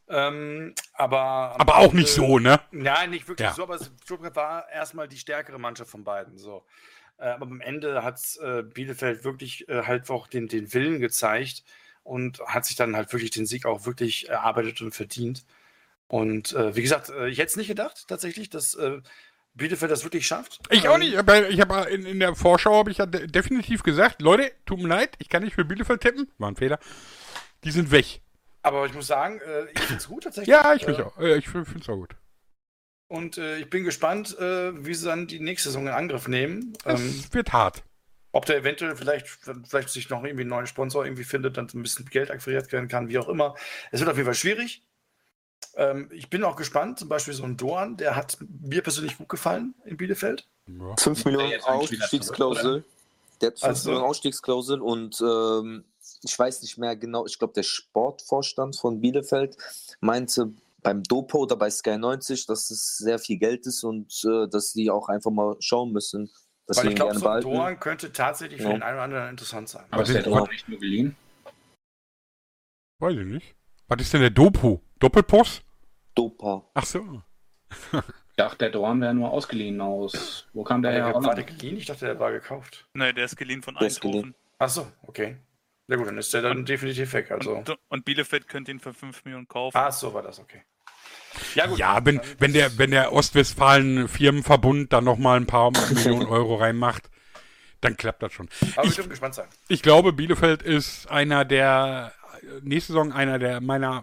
[SPEAKER 7] Aber
[SPEAKER 2] auch nicht so, ne?
[SPEAKER 7] Nein, nicht wirklich so, aber Stuttgart war erstmal die stärkere Mannschaft von beiden. So. Aber am Ende hat Bielefeld wirklich halt auch den Willen gezeigt und hat sich dann halt wirklich den Sieg auch wirklich erarbeitet und verdient. Und wie gesagt, ich hätte es nicht gedacht, tatsächlich, dass Bielefeld das wirklich schafft.
[SPEAKER 2] Ich auch nicht. Ich habe in der Vorschau habe ich ja definitiv gesagt, Leute, tut mir leid, ich kann nicht für Bielefeld tippen. War ein Fehler. Die sind weg.
[SPEAKER 7] Aber ich muss sagen, ich finde es gut tatsächlich.
[SPEAKER 2] Ja, ich mich auch. Ich finde es auch gut.
[SPEAKER 7] Und ich bin gespannt, wie sie dann die nächste Saison in Angriff nehmen.
[SPEAKER 2] Es wird hart.
[SPEAKER 7] Ob der eventuell vielleicht sich noch irgendwie einen neuen Sponsor irgendwie findet, dann ein bisschen Geld akquiriert werden kann, wie auch immer. Es wird auf jeden Fall schwierig. Ich bin auch gespannt, zum Beispiel so ein Doan, der hat mir persönlich gut gefallen in Bielefeld.
[SPEAKER 4] Ja. 5 Millionen Ausstiegsklausel. Der hat 5 Millionen Ausstiegsklausel und ich weiß nicht mehr genau, ich glaube der Sportvorstand von Bielefeld meinte beim Dopo oder bei Sky 90, dass es sehr viel Geld ist und dass die auch einfach mal schauen müssen.
[SPEAKER 7] Weil ich glaube, so ein Doan könnte tatsächlich für den einen oder anderen interessant sein.
[SPEAKER 6] Aber ist der Doan nicht nur geliehen?
[SPEAKER 2] Weiß ich nicht. Was ist denn der Dopo? Doppelpost?
[SPEAKER 4] Dopa.
[SPEAKER 2] Ach so.
[SPEAKER 6] Ich dachte, der Dorn wäre nur ausgeliehen aus. Wo kam der her?
[SPEAKER 7] War der geliehen? Ich dachte, der war gekauft.
[SPEAKER 5] Nein, der ist geliehen von Eindhoven.
[SPEAKER 7] Ach so, okay. Na gut, dann ist der dann definitiv weg. Also.
[SPEAKER 5] Und Bielefeld könnte ihn für 5 Millionen kaufen.
[SPEAKER 7] Ach so, war das, okay.
[SPEAKER 2] Ja, gut. Ja, wenn der Ostwestfalen-Firmenverbund dann nochmal ein paar Millionen Euro reinmacht, dann klappt das schon.
[SPEAKER 7] Aber wir dürfen gespannt sein.
[SPEAKER 2] Ich glaube, Bielefeld ist nächste Saison einer der meiner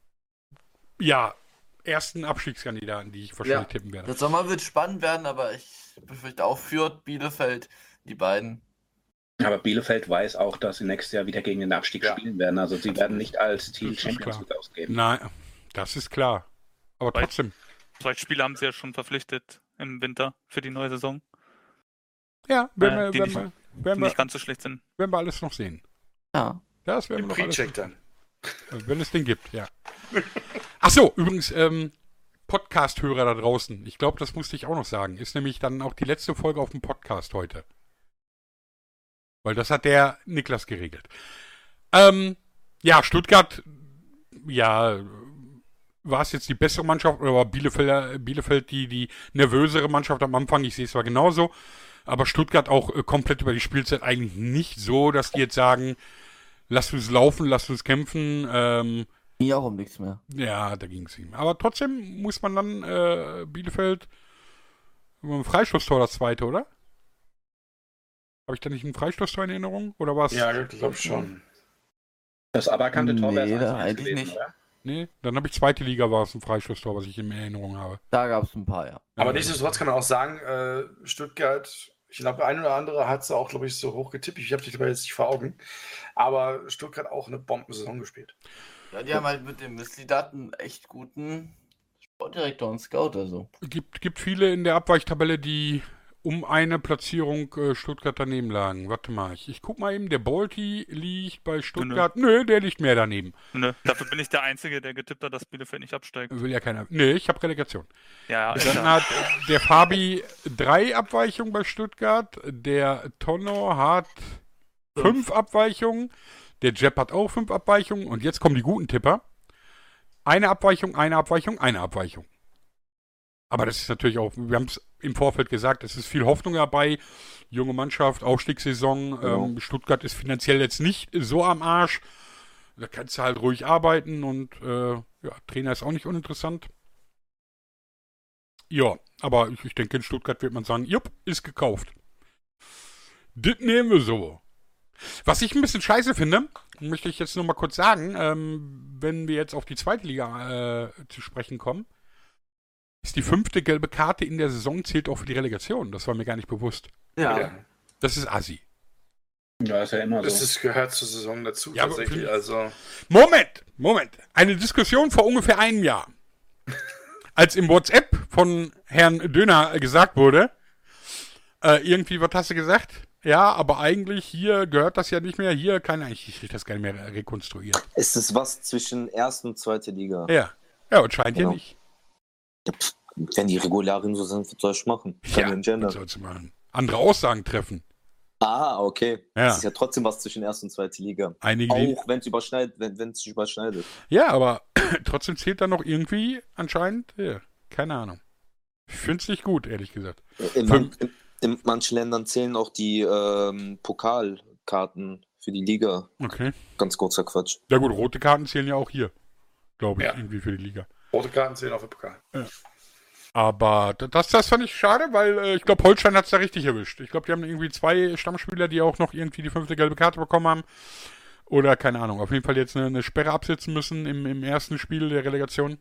[SPEAKER 2] ersten Abstiegskandidaten, die ich wahrscheinlich tippen werde.
[SPEAKER 3] Der Sommer wird spannend werden, aber ich befürchte auch Fürth, Bielefeld, die beiden.
[SPEAKER 6] Aber Bielefeld weiß auch, dass sie nächstes Jahr wieder gegen den Abstieg spielen werden. Also sie werden nicht als Team Champions League ausgeben.
[SPEAKER 2] Nein, das ist klar. Aber trotzdem.
[SPEAKER 5] 2 Spiele haben sie ja schon verpflichtet im Winter für die neue Saison.
[SPEAKER 2] Ja, werden wir
[SPEAKER 5] nicht ganz so schlecht sind.
[SPEAKER 2] Werden wir alles noch sehen.
[SPEAKER 3] Ja.
[SPEAKER 2] Das werden wir noch alles
[SPEAKER 7] dann.
[SPEAKER 2] Wenn es den gibt, ja. Ach so, übrigens, Podcast-Hörer da draußen. Ich glaube, das musste ich auch noch sagen. Ist nämlich dann auch die letzte Folge auf dem Podcast heute. Weil das hat der Niklas geregelt. Stuttgart, war es jetzt die bessere Mannschaft oder war Bielefeld die nervösere Mannschaft am Anfang? Ich sehe es zwar genauso, aber Stuttgart auch komplett über die Spielzeit eigentlich nicht so, dass die jetzt sagen, lasst uns laufen, lasst uns kämpfen.
[SPEAKER 3] Ging auch um nichts mehr.
[SPEAKER 2] Ja, da ging es ihm. Aber trotzdem muss man dann Bielefeld über ein Freistoßtor das zweite, oder? Habe ich da nicht ein Freistoßtor in Erinnerung? Oder was?
[SPEAKER 7] Ja, ich glaube schon.
[SPEAKER 6] Das aberkannte Tor wäre
[SPEAKER 3] es eigentlich
[SPEAKER 6] gewesen,
[SPEAKER 3] nicht.
[SPEAKER 6] Oder?
[SPEAKER 2] Nee, dann habe ich zweite Liga war es ein Freistoßtor, was ich in Erinnerung habe.
[SPEAKER 3] Da gab es ein paar, ja.
[SPEAKER 7] Aber nichtsdestotrotz kann man auch sagen, Stuttgart, Ich glaube, ein oder andere hat sie auch, glaube ich, so hoch getippt. Ich habe die dabei jetzt nicht vor Augen. Aber Stuttgart auch eine Bombensaison gespielt.
[SPEAKER 3] Ja, die haben halt mit dem Misli-Daten echt guten Sportdirektor und Scout, also.
[SPEAKER 2] Gibt viele in der Abweichtabelle, die um eine Platzierung Stuttgart daneben lagen. Warte mal, ich guck mal eben, der Bolti liegt bei Stuttgart. Nö, der liegt mehr daneben.
[SPEAKER 5] Nö, dafür bin ich der Einzige, der getippt hat, dass Bielefeld nicht absteigt.
[SPEAKER 2] Will ja keiner. Nee, ich habe Relegation.
[SPEAKER 5] Ja,
[SPEAKER 2] Dann hat der Fabi 3 Abweichungen bei Stuttgart, der Tonno hat 5 Abweichungen, der Jeb hat auch 5 Abweichungen und jetzt kommen die guten Tipper. Eine Abweichung, eine Abweichung, eine Abweichung. Aber das ist natürlich auch, wir haben es im Vorfeld gesagt, es ist viel Hoffnung dabei. Junge Mannschaft, Aufstiegssaison. Stuttgart ist finanziell jetzt nicht so am Arsch. Da kannst du halt ruhig arbeiten und Trainer ist auch nicht uninteressant. Ja, aber ich denke, in Stuttgart wird man sagen, jupp, ist gekauft. Das nehmen wir so. Was ich ein bisschen scheiße finde, möchte ich jetzt nur mal kurz sagen, wenn wir jetzt auf die zweite Liga zu sprechen kommen, ist die 5. gelbe Karte in der Saison zählt auch für die Relegation. Das war mir gar nicht bewusst.
[SPEAKER 3] Ja.
[SPEAKER 2] Das ist assi.
[SPEAKER 6] Ja, ist ja immer so.
[SPEAKER 7] Das gehört zur Saison dazu,
[SPEAKER 2] Ja,
[SPEAKER 7] tatsächlich. Also.
[SPEAKER 2] Moment. Eine Diskussion vor ungefähr einem Jahr. Als im WhatsApp von Herrn Döner gesagt wurde, irgendwie, was hast du gesagt? Ja, aber eigentlich hier gehört das ja nicht mehr. Hier kann ich kriege das gar nicht mehr rekonstruiert.
[SPEAKER 4] Ist es was zwischen 1. und 2. Liga?
[SPEAKER 2] Ja, und scheint ja nicht.
[SPEAKER 4] Ja, wenn die Regularien so sind, was soll ich machen?
[SPEAKER 2] Was sollst du machen? Andere Aussagen treffen.
[SPEAKER 4] Ah, okay.
[SPEAKER 2] Ja.
[SPEAKER 4] Das ist ja trotzdem was zwischen 1. und 2. Liga.
[SPEAKER 2] Einige
[SPEAKER 4] auch wenn es sich überschneidet.
[SPEAKER 2] Ja, aber trotzdem zählt da noch irgendwie anscheinend, keine Ahnung. Ich finde es nicht gut, ehrlich gesagt.
[SPEAKER 4] In manchen Ländern zählen auch die Pokalkarten für die Liga.
[SPEAKER 2] Okay.
[SPEAKER 4] Ganz kurzer Quatsch.
[SPEAKER 2] Ja gut, rote Karten zählen ja auch hier, glaube ich, irgendwie für die Liga.
[SPEAKER 7] Rote Karten zählen auch für Pokal.
[SPEAKER 2] Ja. Aber das fand ich schade, weil ich glaube, Holstein hat es da richtig erwischt. Ich glaube, die haben irgendwie 2 Stammspieler, die auch noch irgendwie die 5. gelbe Karte bekommen haben. Oder keine Ahnung, auf jeden Fall jetzt eine Sperre absitzen müssen im ersten Spiel der Relegation.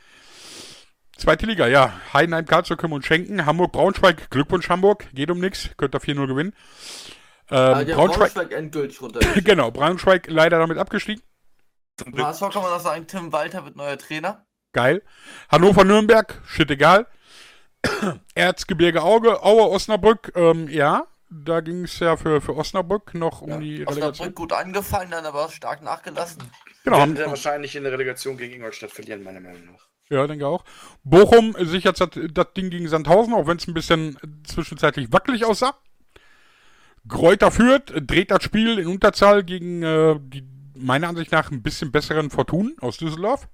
[SPEAKER 2] Zweite Liga, ja. Heidenheim, Karlsruhe und Schenken. Hamburg, Braunschweig. Glückwunsch Hamburg. Geht um nichts. Könnt ihr 4-0 gewinnen.
[SPEAKER 3] Braunschweig endgültig runter.
[SPEAKER 2] Genau, Braunschweig leider damit abgestiegen.
[SPEAKER 3] Zum HSV kann man auch sagen, Tim Walter wird neuer Trainer.
[SPEAKER 2] Geil. Hannover, Nürnberg. Shit, egal. Erzgebirge Aue, Osnabrück. Ja, da ging es ja für Osnabrück noch um die Relegation.
[SPEAKER 3] Osnabrück gut angefangen, dann aber stark nachgelassen.
[SPEAKER 2] Genau.
[SPEAKER 7] Werden wir wahrscheinlich in der Relegation gegen Ingolstadt verlieren, meiner Meinung nach.
[SPEAKER 2] Ja, denke auch. Bochum sichert das Ding gegen Sandhausen, auch wenn es ein bisschen zwischenzeitlich wackelig aussah. Greuther Fürth dreht das Spiel in Unterzahl gegen die meiner Ansicht nach ein bisschen besseren Fortun aus Düsseldorf.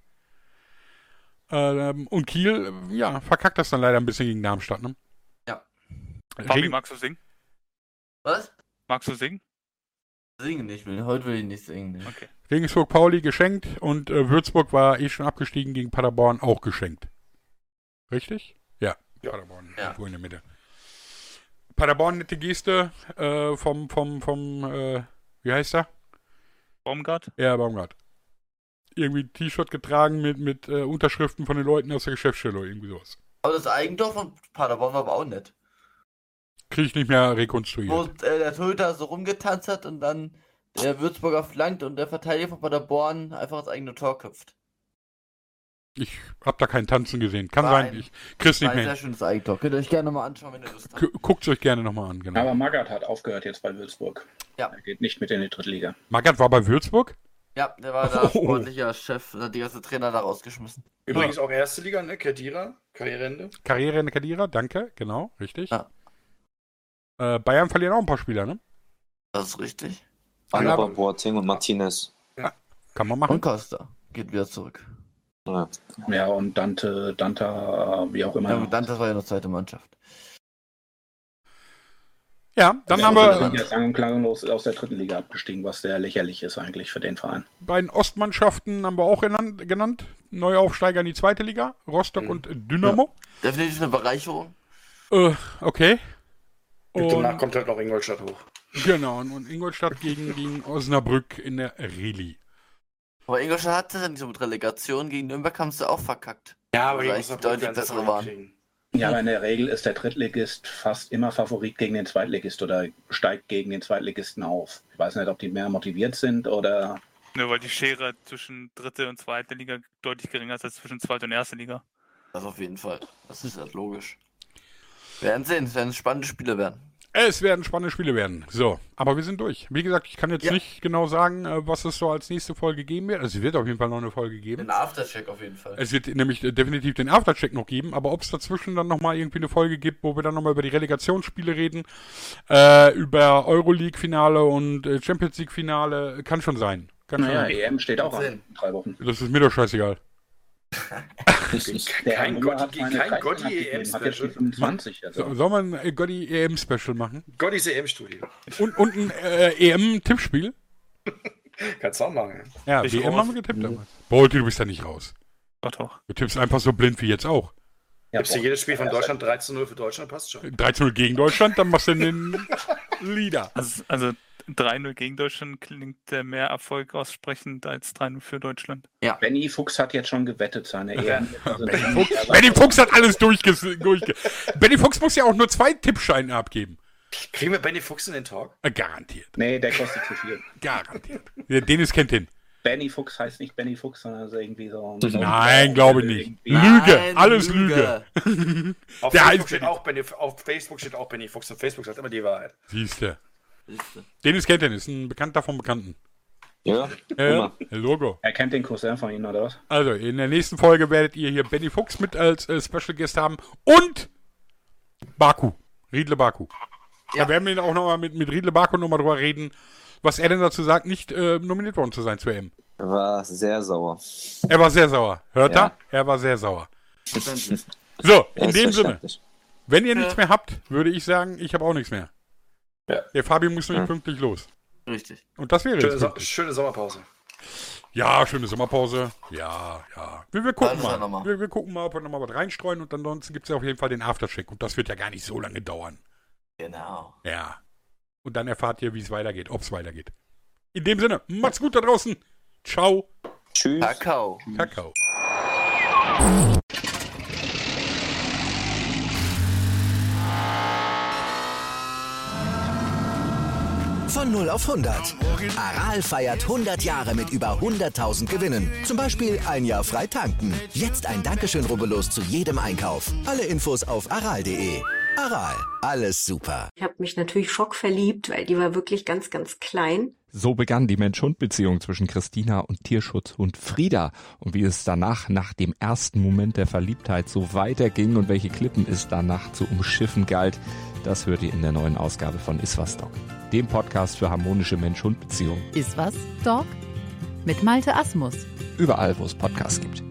[SPEAKER 2] Und Kiel, verkackt das dann leider ein bisschen gegen Darmstadt, ne?
[SPEAKER 3] Ja.
[SPEAKER 5] Fabi, magst du singen?
[SPEAKER 3] Was?
[SPEAKER 5] Magst du singen?
[SPEAKER 3] Singen nicht, heute will ich nicht singen.
[SPEAKER 5] Okay.
[SPEAKER 2] Regensburg Pauli geschenkt und Würzburg war schon abgestiegen gegen Paderborn, auch geschenkt. Richtig? Ja. Paderborn, irgendwo in der Mitte. Paderborn, nette Geste vom wie heißt er?
[SPEAKER 5] Baumgart?
[SPEAKER 2] Ja, Baumgart. Irgendwie T-Shirt getragen mit Unterschriften von den Leuten aus der Geschäftsstelle, irgendwie sowas.
[SPEAKER 3] Aber das Eigentor von Paderborn war aber auch nett.
[SPEAKER 2] Kriege ich nicht mehr rekonstruiert.
[SPEAKER 3] Wo der Torhüter so rumgetanzt hat und dann der Würzburger flankt und der Verteidiger von Paderborn einfach das eigene Tor köpft.
[SPEAKER 2] Ich hab da kein Tanzen gesehen. Kann sein, ich krieg's nicht
[SPEAKER 3] Ein
[SPEAKER 2] mehr.
[SPEAKER 3] sehr schönes Eigentor. Könnt ihr euch gerne nochmal anschauen, wenn ihr Lust habt.
[SPEAKER 2] Guckt's euch gerne nochmal an, genau.
[SPEAKER 6] Aber Magath hat aufgehört jetzt bei Würzburg.
[SPEAKER 3] Ja.
[SPEAKER 6] Er geht nicht mit in die Drittliga.
[SPEAKER 2] Magath war bei Würzburg?
[SPEAKER 3] Ja, der war da sportlicher Chef, hat die ganze Trainer da rausgeschmissen.
[SPEAKER 7] Übrigens auch erste Liga, ne? Kedira, Karriereende.
[SPEAKER 2] Karriereende Kedira, danke, genau, richtig.
[SPEAKER 3] Ja.
[SPEAKER 2] Bayern verlieren auch ein paar Spieler, ne?
[SPEAKER 3] Das ist richtig.
[SPEAKER 4] Alaba, Boateng und Martinez.
[SPEAKER 2] Ja. Kann man machen.
[SPEAKER 3] Und Costa geht wieder zurück.
[SPEAKER 6] Ja, und Dante, wie auch immer.
[SPEAKER 3] Ja, Dante war ja noch zweite Mannschaft.
[SPEAKER 2] Ja, dann haben wir
[SPEAKER 6] ja sang- und klanglos aus der dritten Liga abgestiegen, was sehr lächerlich ist eigentlich für den Verein.
[SPEAKER 2] bei den Ostmannschaften haben wir auch genannt. Neuaufsteiger in die zweite Liga, Rostock und Dynamo.
[SPEAKER 3] Definitiv eine Bereicherung.
[SPEAKER 2] Okay.
[SPEAKER 7] Und danach
[SPEAKER 2] Und,
[SPEAKER 7] kommt halt noch Ingolstadt hoch.
[SPEAKER 2] genau, und Ingolstadt gegen Osnabrück in der Reli.
[SPEAKER 3] Aber Ingolstadt hatte dann nicht so mit Relegation. Gegen Nürnberg haben sie auch verkackt.
[SPEAKER 7] Ja, aber
[SPEAKER 3] Also
[SPEAKER 7] gegen
[SPEAKER 3] eigentlich
[SPEAKER 7] Osnabrück
[SPEAKER 3] deutlich
[SPEAKER 7] werden sie
[SPEAKER 3] bessere
[SPEAKER 7] das
[SPEAKER 3] waren.
[SPEAKER 7] kriegen.
[SPEAKER 6] Ja, aber in der Regel ist der Drittligist fast immer Favorit gegen den Zweitligist oder steigt gegen den Zweitligisten auf. Ich weiß nicht, ob die mehr motiviert sind oder...
[SPEAKER 5] Nur weil die Schere zwischen dritte und zweite Liga deutlich geringer ist als zwischen zweite und erste Liga.
[SPEAKER 3] Das auf jeden Fall. Das ist halt logisch. Wir werden sehen, es werden spannende Spiele werden.
[SPEAKER 2] Es werden spannende Spiele werden. So, aber wir sind durch. Wie gesagt, ich kann jetzt nicht genau sagen, was es so als nächste Folge geben wird. Also es wird auf jeden Fall noch eine Folge geben.
[SPEAKER 3] Den Aftercheck auf jeden Fall.
[SPEAKER 2] Es wird nämlich definitiv den Aftercheck noch geben, aber ob es dazwischen dann nochmal irgendwie eine Folge gibt, wo wir dann nochmal über die Relegationsspiele reden, über Euroleague-Finale und Champions League-Finale, kann schon sein.
[SPEAKER 6] Naja, EM steht auch an in 3 Wochen.
[SPEAKER 2] Das ist mir doch scheißegal.
[SPEAKER 7] Kein Gotti EM-Special.
[SPEAKER 6] 25.
[SPEAKER 2] Also. Soll man ein Gotti EM-Special machen?
[SPEAKER 7] Gottis EM-Studio.
[SPEAKER 2] Und ein EM-Tippspiel?
[SPEAKER 7] Kannst du auch machen.
[SPEAKER 2] Ja, WM haben wir getippt damals. Bolti, du bist da nicht raus.
[SPEAKER 5] Doch.
[SPEAKER 2] Du tippst einfach so blind wie jetzt auch.
[SPEAKER 7] Tippst du jedes Spiel von Deutschland 13-0 für Deutschland, passt schon.
[SPEAKER 2] 13-0 gegen Deutschland, dann machst du den Leader.
[SPEAKER 5] Also 3-0 gegen Deutschland klingt mehr Erfolg aussprechend als 3-0 für Deutschland.
[SPEAKER 6] Ja. Benny Fuchs hat jetzt schon gewettet, seine EM.
[SPEAKER 2] Benny Fuchs hat alles Benny Fuchs muss ja auch nur 2 Tippscheine abgeben.
[SPEAKER 7] Kriegen wir Benny Fuchs in den Talk?
[SPEAKER 2] Garantiert.
[SPEAKER 6] Nee, der kostet zu viel.
[SPEAKER 2] Garantiert. Dennis kennt den.
[SPEAKER 6] Benny Fuchs heißt nicht Benny Fuchs, sondern ist irgendwie so...
[SPEAKER 2] Nein, glaube ich nicht. Lüge, alles Lüge.
[SPEAKER 7] Auf Facebook steht auch Benny Fuchs und Facebook sagt immer die Wahrheit.
[SPEAKER 2] Siehste. Dennis kennt den, ist ein Bekannter vom Bekannten.
[SPEAKER 4] Ja,
[SPEAKER 2] Logo.
[SPEAKER 6] Er kennt den Cousin von Ihnen, oder was?
[SPEAKER 2] Also, in der nächsten Folge werdet ihr hier Benny Fuchs mit als Special Guest haben und Baku, Riedle Baku. Ja. Da werden wir auch nochmal mit Riedle Baku nochmal drüber reden, was er denn dazu sagt, nicht nominiert worden zu sein zur EM.
[SPEAKER 4] Er war sehr sauer.
[SPEAKER 2] Er war sehr sauer. Hört er? Er war sehr sauer. So, in dem Sinne, wenn ihr nichts mehr habt, würde ich sagen, ich habe auch nichts mehr.
[SPEAKER 7] Ja.
[SPEAKER 2] Der Fabian muss nämlich pünktlich los.
[SPEAKER 3] Richtig.
[SPEAKER 2] Und das wäre
[SPEAKER 7] schöne Sommerpause.
[SPEAKER 2] Ja, schöne Sommerpause. Ja. Wir gucken mal. Wir gucken mal, ob wir nochmal was reinstreuen und ansonsten gibt es ja auf jeden Fall den Aftercheck und das wird ja gar nicht so lange dauern.
[SPEAKER 3] Genau.
[SPEAKER 2] Ja. Und dann erfahrt ihr, wie es weitergeht, ob es weitergeht. In dem Sinne, macht's gut da draußen. Ciao.
[SPEAKER 4] Tschüss.
[SPEAKER 3] Kakao.
[SPEAKER 1] Von 0 auf 100. Aral feiert 100 Jahre mit über 100.000 Gewinnen. Zum Beispiel ein Jahr frei tanken. Jetzt ein Dankeschön, rubbellos zu jedem Einkauf. Alle Infos auf aral.de. Aral, alles super.
[SPEAKER 8] Ich habe mich natürlich schockverliebt, weil die war wirklich ganz, ganz klein.
[SPEAKER 9] So begann die Mensch-Hund-Beziehung zwischen Christina und Tierschutzhund Frieda. Und wie es danach, nach dem ersten Moment der Verliebtheit, so weiterging und welche Klippen es danach zu umschiffen galt, das hört ihr in der neuen Ausgabe von Iswas Dog, dem Podcast für harmonische Mensch-Hund-Beziehungen.
[SPEAKER 10] Iswas Dog mit Malte Asmus.
[SPEAKER 9] Überall, wo es Podcasts gibt.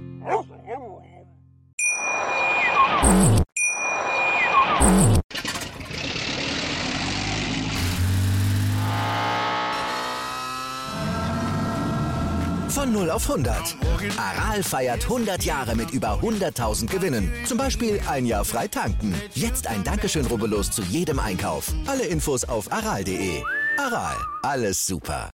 [SPEAKER 1] Von 0 auf 100. Aral feiert 100 Jahre mit über 100.000 Gewinnen. Zum Beispiel ein Jahr frei tanken. Jetzt ein Dankeschön, rubbellos zu jedem Einkauf. Alle Infos auf aral.de. Aral, alles super.